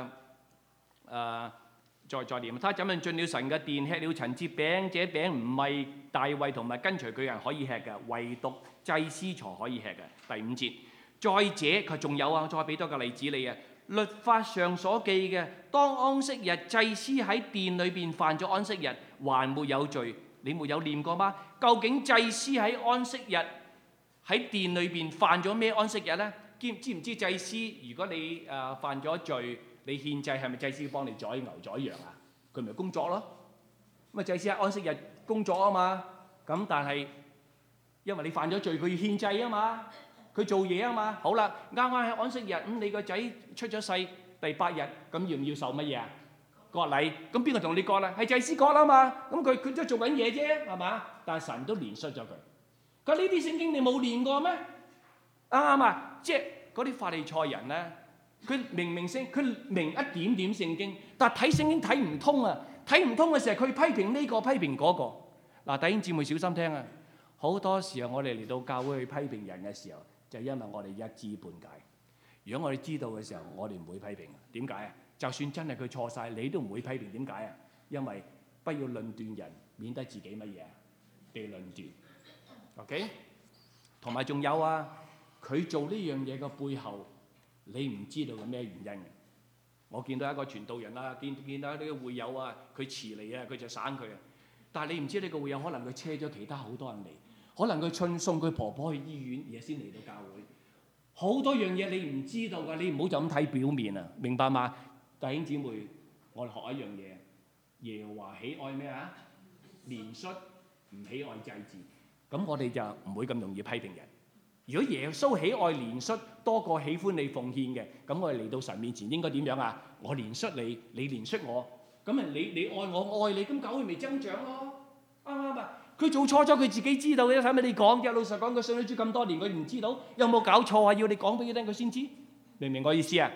再念，他怎樣進了神嘅殿，吃了陳設餅，這餅唔係大衛同埋跟隨佢人可以吃嘅，唯獨祭司才可以吃嘅。第5節，再者佢仲有啊，再俾多個例子你啊，律法上所記嘅，當安息日祭司喺殿裏邊犯咗安息日，還沒有罪，你沒有念過嗎？究竟祭司喺安息日喺殿裏邊犯咗咩安息日呢？知唔知祭司如果你犯咗罪，你獻祭係咪祭司要幫你宰牛宰羊啊？佢咪工作咯。咁啊祭司喺安息日工作啊嘛。咁但係因為你犯咗罪，佢要獻祭啊嘛，佢做嘢啊嘛。好啦，啱啱喺安息日，咁你個仔出咗世第8日，咁要唔要受乜嘢啊？割禮。咁邊個同你割啦？係祭司割啦嘛。咁佢都做緊嘢啫，係嘛？但係神都憐恤咗佢。佢話呢啲聖經你冇念過咩？啱啊！即係嗰啲法利賽人咧，佢明一點點聖經，但係睇聖經睇唔通啊！睇唔通嘅時候，佢批評呢個批評嗰個。嗱，弟兄姊妹小心聽啊！好多時候我哋嚟到教會去批評人嘅時候，就因為我哋一知半解。如果我哋知道嘅時候，我哋唔會批評。點解啊？就算真係佢錯晒，你都唔會批評。點解啊？因為不要論斷人，免得自己乜嘢被論斷。OK， 同埋仲有啊！佢做呢樣嘢嘅背後，你唔知道嘅咩原因嘅。我見到一個傳道人啦，見到呢個會友啊，佢遲嚟啊，佢就省佢啊。但係你唔知呢個會友可能佢車咗其他好多人嚟，可能佢送佢婆婆去醫院，而家先嚟到教會。好多樣嘢你唔知道㗎，你唔好就咁睇表面啊，明白嗎？弟兄姊妹，我哋學一樣嘢，耶和華喜愛咩啊？憐恤，唔喜愛祭祀。咁我哋就唔會咁容易批評人。如果耶穌喜愛憐恤多過喜歡你奉獻嘅，咁我哋嚟到神面前應該點樣啊？我憐恤你，你憐恤我，咁啊你愛我，我愛你，咁教會咪增長咯？啱唔啱啊？佢做錯咗，佢自己知道嘅，使乜你講啫？老實講，佢信咗主咁多年，佢唔知道，有冇搞錯啊？要你講俾佢聽，佢先知，明唔明我意思啊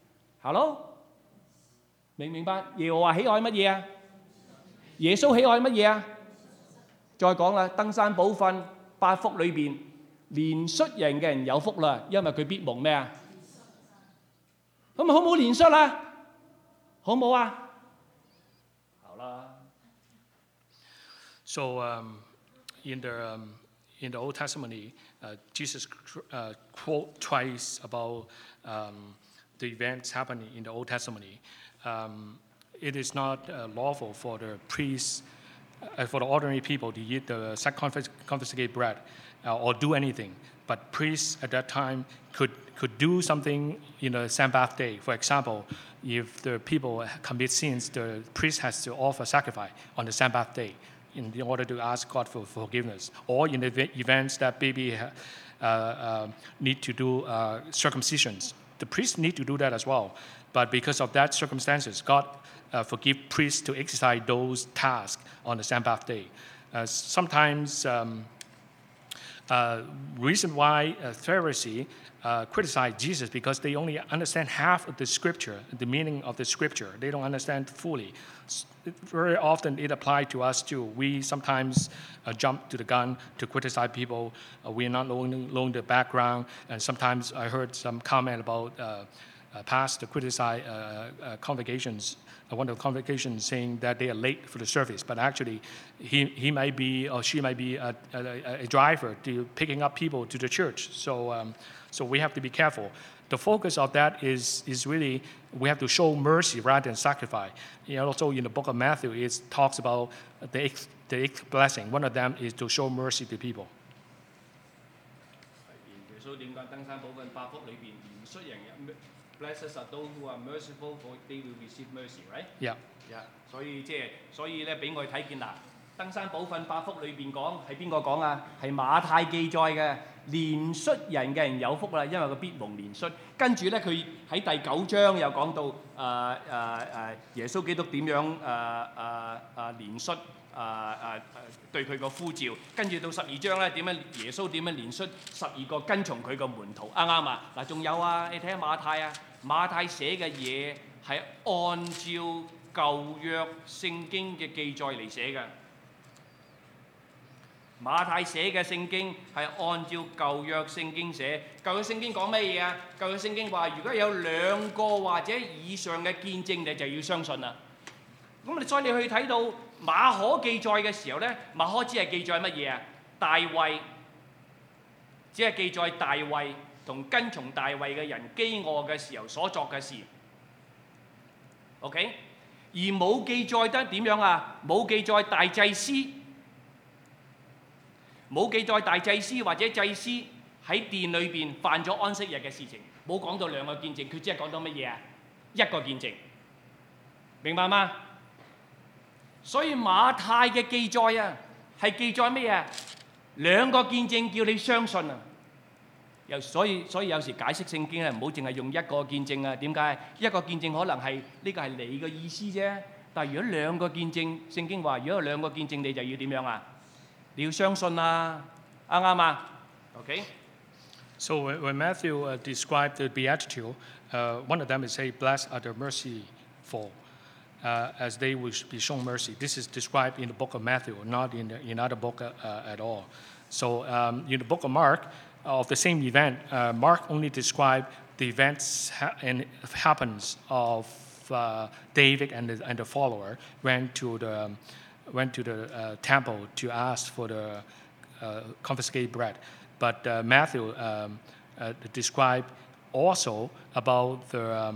？Hello，明唔明白？耶和華喜愛乜嘢啊？耶穌喜愛乜嘢啊？再講啦，登山寶訓8福裏邊，憐恤人嘅人有福啦，因為佢必蒙咩啊？咁好唔好憐恤啊？好唔好啊？好啦。 So in the Old Testament, Jesus quote twice about the events happening in the Old Testament. It is not lawful for the priests, for the ordinary people to eat the confiscated bread or do anything. But priests at that time could do something in the Sabbath day. For example, if the people commit sins, the priest has to offer sacrifice on the Sabbath day in order to ask God for forgiveness. Or in the events that baby need to do circumcisions, the priests need to do that as well. But because of that circumstances, God forgive priests to exercise those tasks on the Sabbath day. Sometimes reason why Pharisees criticize Jesus because they only understand half of the scripture, the meaning of the scripture. They don't understand fully. Very often it applies to us too. We sometimes jump to the gun to criticize people. We are not knowing the background. And sometimes I heard some comment about pastor criticize congregations. One of the congregations saying that they are late for the service, but actually he might be or she might be a driver to picking up people to the church. So we have to be careful. The focus of that is really we have to show mercy rather than sacrifice. Also in the book of Matthew, it talks about the eighth blessing. One of them is to show mercy to people. 耶穌點解登山寶訓8福裏邊憐恤人嘅 Blessed are those who are merciful, for they will receive mercy, right? Yeah. Yeah. 所以咧，俾我哋睇見啦。登山寶訓8福裏邊講係邊個講啊？係馬太記載嘅，憐恤人嘅人有福啦，因為佢必蒙憐恤。跟住咧，佢喺第9章又講到耶穌基督點樣憐恤對佢個呼召。跟住到12章咧，耶穌點樣憐恤12個跟從佢個門徒，啱啱啊？嗱，仲有啊，你睇下馬太啊，馬太寫嘅嘢係按照舊約聖經嘅記載嚟寫嘅。 馬太寫嘅聖經係按照舊約聖經寫。舊約聖經講咩嘢啊？舊約聖經話，如果有2個或者以上嘅見證，你就要相信啦。咁所以你去睇到馬可記載嘅時候呢，馬可只係記載乜嘢啊？大衛，只係記載大衛同跟從大衛嘅人飢餓嘅時候所作嘅事。OK， 而冇記載得點樣啊？冇記載大祭司。冇記載大祭司或者祭司喺殿裏邊犯咗安息日嘅事情，冇講到2個見證，佢只係講到乜嘢啊？1個見證，明白嗎？所以馬太嘅記載啊，係記載咩啊？2個見證叫你相信啊！所以有時解釋聖經咧，唔好淨係用1個見證啊。點解？1個見證可能係呢個係你嘅意思啫，但係如果2個見證，聖經話如果有2個見證，你就要點樣啊？你要相信啦，啱唔啱啊 ？OK。 So when Matthew described the beatitude, one of them is say, "Blessed are the merciful, as they will be shown mercy." This is described in the book of Matthew, not in other book at all. So in the book of Mark, of the same event, Mark only described the events and happens of David and the follower went to the temple to ask for the confiscated bread. But Matthew described also about the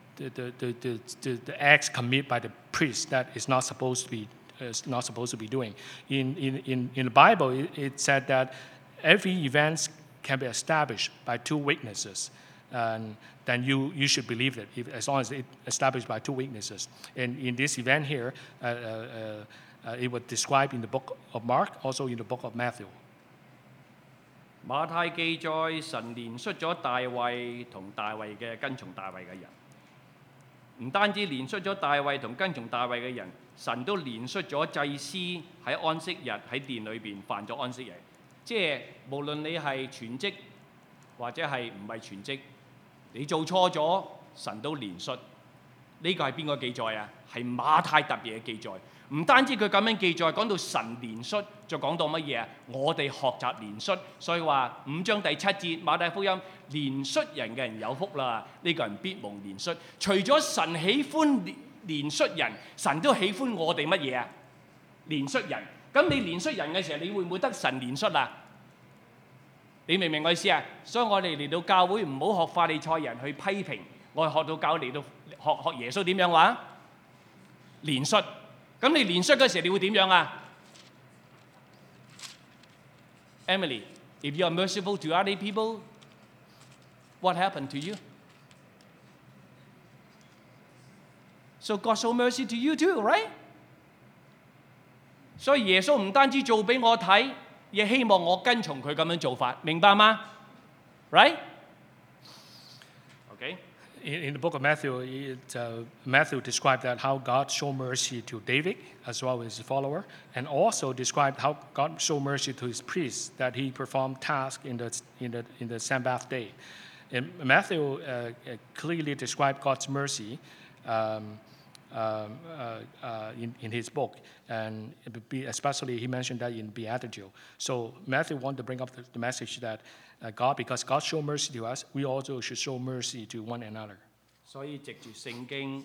acts committed by the priest that is not supposed to be doing. In the Bible, it said that every event can be established by 2 witnesses. And then you should believe it as long as it's established by 2 witnesses. And in this event here, it was described in the book of Mark, also in the book of Matthew. 馬太記載神憐恤咗大衛同大衛嘅跟從大衛嘅人，唔單止憐恤咗大衛同跟從大衛嘅人，神都憐恤咗祭司喺安息日喺殿裏邊犯咗安息日。即係無論你係全職或者係唔係全職，你做錯咗，神都憐恤。呢個係邊個記載啊？係馬太特別嘅記載。唔單止佢咁樣記載，講到神憐恤，就講到乜嘢啊？我哋學習憐恤，所以話5章第7節馬太福音，憐恤人嘅人有福啦，呢個人必蒙憐恤。除咗神喜歡憐恤人，神都喜歡我哋乜嘢啊？憐恤人。咁你憐恤人嘅時候，你會唔會得神憐恤啊？你明唔明我意思啊？所以我哋嚟到教會唔好學法利賽人去批評，我哋學到教會嚟到學耶穌點樣話？憐恤。咁你憐恤嘅時候，你會點樣啊 ？Emily, if you are merciful to other people, what happened to you? So God show mercy to you too, right? 所以耶穌唔單止做俾我睇，亦希望我跟從佢咁樣做法，明白嗎 ？Right? Okay. In the book of Matthew, Matthew described that how God showed mercy to David as well as his follower, and also described how God showed mercy to his priests that he performed tasks in the Sabbath day. And Matthew clearly described God's mercy in his book, and especially he mentioned that in Beatitude. So Matthew wanted to bring up the message that because God showed mercy to us, we also should show mercy to one another. 所以藉住聖經，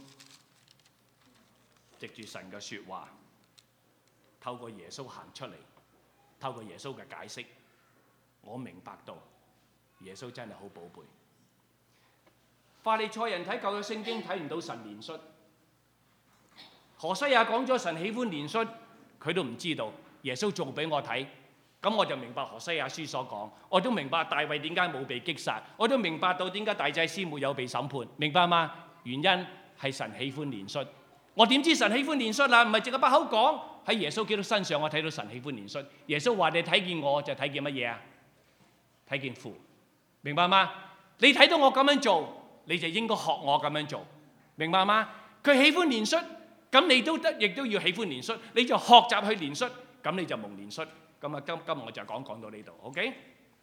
藉住神嘅説話，透過耶穌行出嚟，透過耶穌嘅解釋，我明白到耶穌真係好寶貝。法利賽人睇舊約聖經睇唔到神憐恤，何西亞講咗神喜歡憐恤，佢都唔知道。耶穌做俾我睇。咁我就明白何西亞書所講，我都明白大衛點解冇被擊殺，我都明白到點解大祭司沒有被審判，明白嗎？原因係神喜歡憐恤。我點知神喜歡憐恤啊？唔係淨係把口講，喺耶穌基督身上我睇到神喜歡憐恤。耶穌話你睇見我就睇見乜嘢啊？睇見父，明白嗎？你睇到我咁樣做，你就應該學我咁樣做，明白嗎？佢喜歡憐恤，咁你都亦都要喜歡憐恤，你就學習去憐恤，咁你就蒙憐恤。咁啊，今日我就講到呢度 ，OK？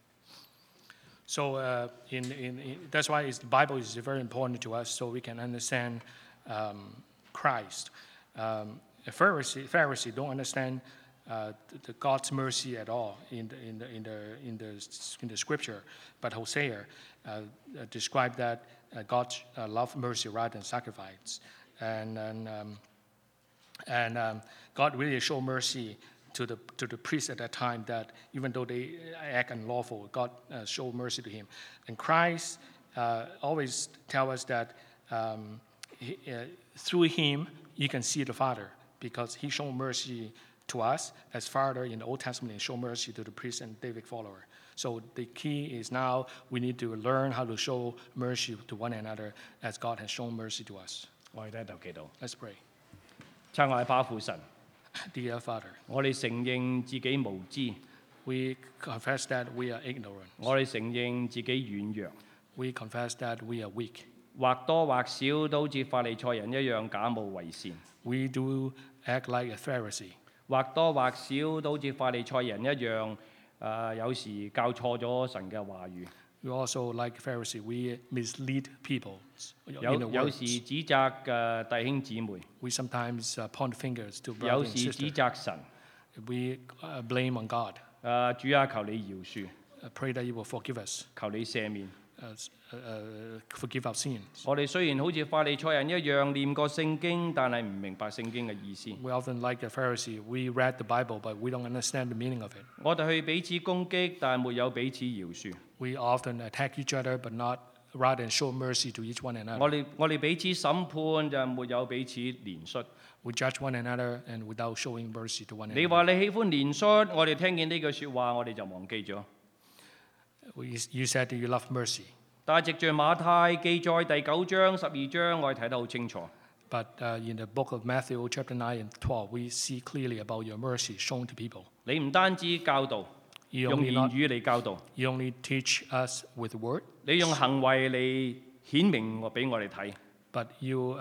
So that's why the Bible is very important to us, so we can understand Christ. Pharisee don't understand God's mercy at all in the scripture, but Hosea described that God loved mercy rather than sacrifice, and God really showed mercy to the priests at that time, that even though they act unlawful, God showed mercy to him. And Christ always tell us that through him you can see the Father, because he showed mercy to us as Father in the Old Testament and show mercy to the priest and David follower. So the key is now we need to learn how to show mercy to one another as God has shown mercy to us. 我哋低頭祈禱， Let's pray. 親愛爸父神， Dear Father, 我哋承認自己無知， we confess that we are ignorant. 我哋承認自己軟弱， We confess that we are weak. 或多或少都好似法利賽人一樣假冒為善， We do act like a Pharisee. 或多或少都好似法利賽人一樣，有時教錯咗神嘅話語， We also, like Pharisee, we mislead people. In the 有 words. 時指責弟兄姊妹， We sometimes point fingers to 有 brothers and 時指 sisters. 責神。 We blame on God. 主啊，求你饒恕， Pray that you will forgive us, 求你赦免。 forgive our sins. 我哋雖然好似法利賽人一樣念過聖經，但係唔明白聖經嘅意思。 We often, like the Pharisee, we read the Bible, but we don't understand the meaning of it. 我哋去彼此攻擊，但係沒有彼此饒恕。 We often attack each other, but not rather than show mercy to each one another. 我哋彼此審判就沒有彼此憐恤。 We judge one another and without showing mercy to one 你 another. 話你喜歡憐恤，我哋聽見呢句説話，我哋就忘記咗。 You said that you love mercy, 但係藉住馬太記載第9章、12章，我哋睇得好清楚。 but in the book of Matthew, chapter 9 and 12, we see clearly about your mercy shown to people. 你唔單止教導， You 用 only, 言 not, 語嚟教導， you only teach us with word, 你用行為嚟顯明俾我哋睇。 but you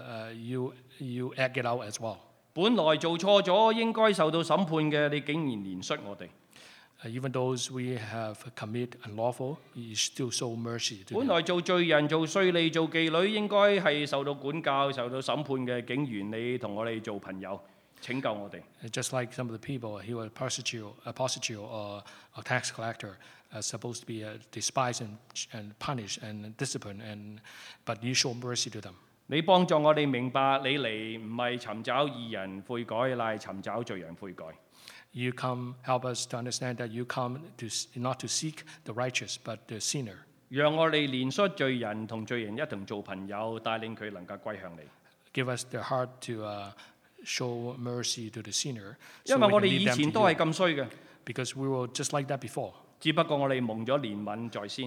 act it out as well. 本來做錯咗應該受到審判嘅，你竟然憐恤我哋。 Even those we have commit unlawful, you still show mercy to 本 them. 來做罪人、做稅吏、做妓女應該係受到管教、受到審判嘅，竟然你同我哋做朋友，拯救我哋。 Just like some of the people who are a prostitute or a tax collector are supposed to be despised and punished and disciplined, but you show mercy to them. 你幫助我哋明白，你嚟唔係尋找義人悔改，乃係尋找罪人悔改。 You come help us to understand that you come not to seek the righteous, but the sinner. 讓我哋憐恤罪人，同罪人一同做朋友，帶領佢能夠歸向你。 Give us the heart to show mercy to the sinner. 因 So 為 we 我 can 哋 lead 以 them 前 to 都係 you. 咁衰嘅， Because we were just like that before. 只不過我哋蒙咗憐憫在先。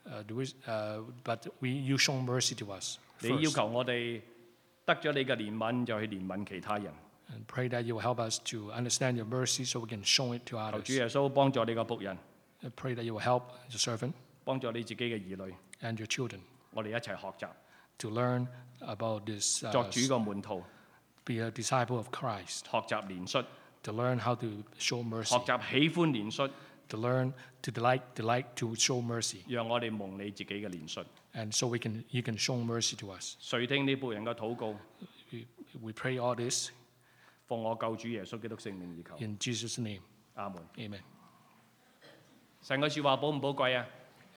But you show mercy to us 你要 first. 求我哋得咗你嘅憐憫，就去憐憫其他人。 And pray that you will help us to understand your mercy so we can show it to 求 others. 主耶穌幫助你個僕人， I pray that you will help your servant 幫助你自己嘅兒女， and your children 我哋一齊學習， to learn about this, 作主個門徒， be a disciple of Christ, 學習憐恤， to learn how to show mercy, 學習喜歡憐恤， to learn to delight to show mercy. 讓我哋蒙你自己嘅憐恤。 And so you can show mercy to us. 垂聽呢僕人嘅禱告， We pray all this 奉我救主耶穌基督聖名而求， in Jesus' name. 阿門。 Amen. 神嘅説話寶唔寶貴啊？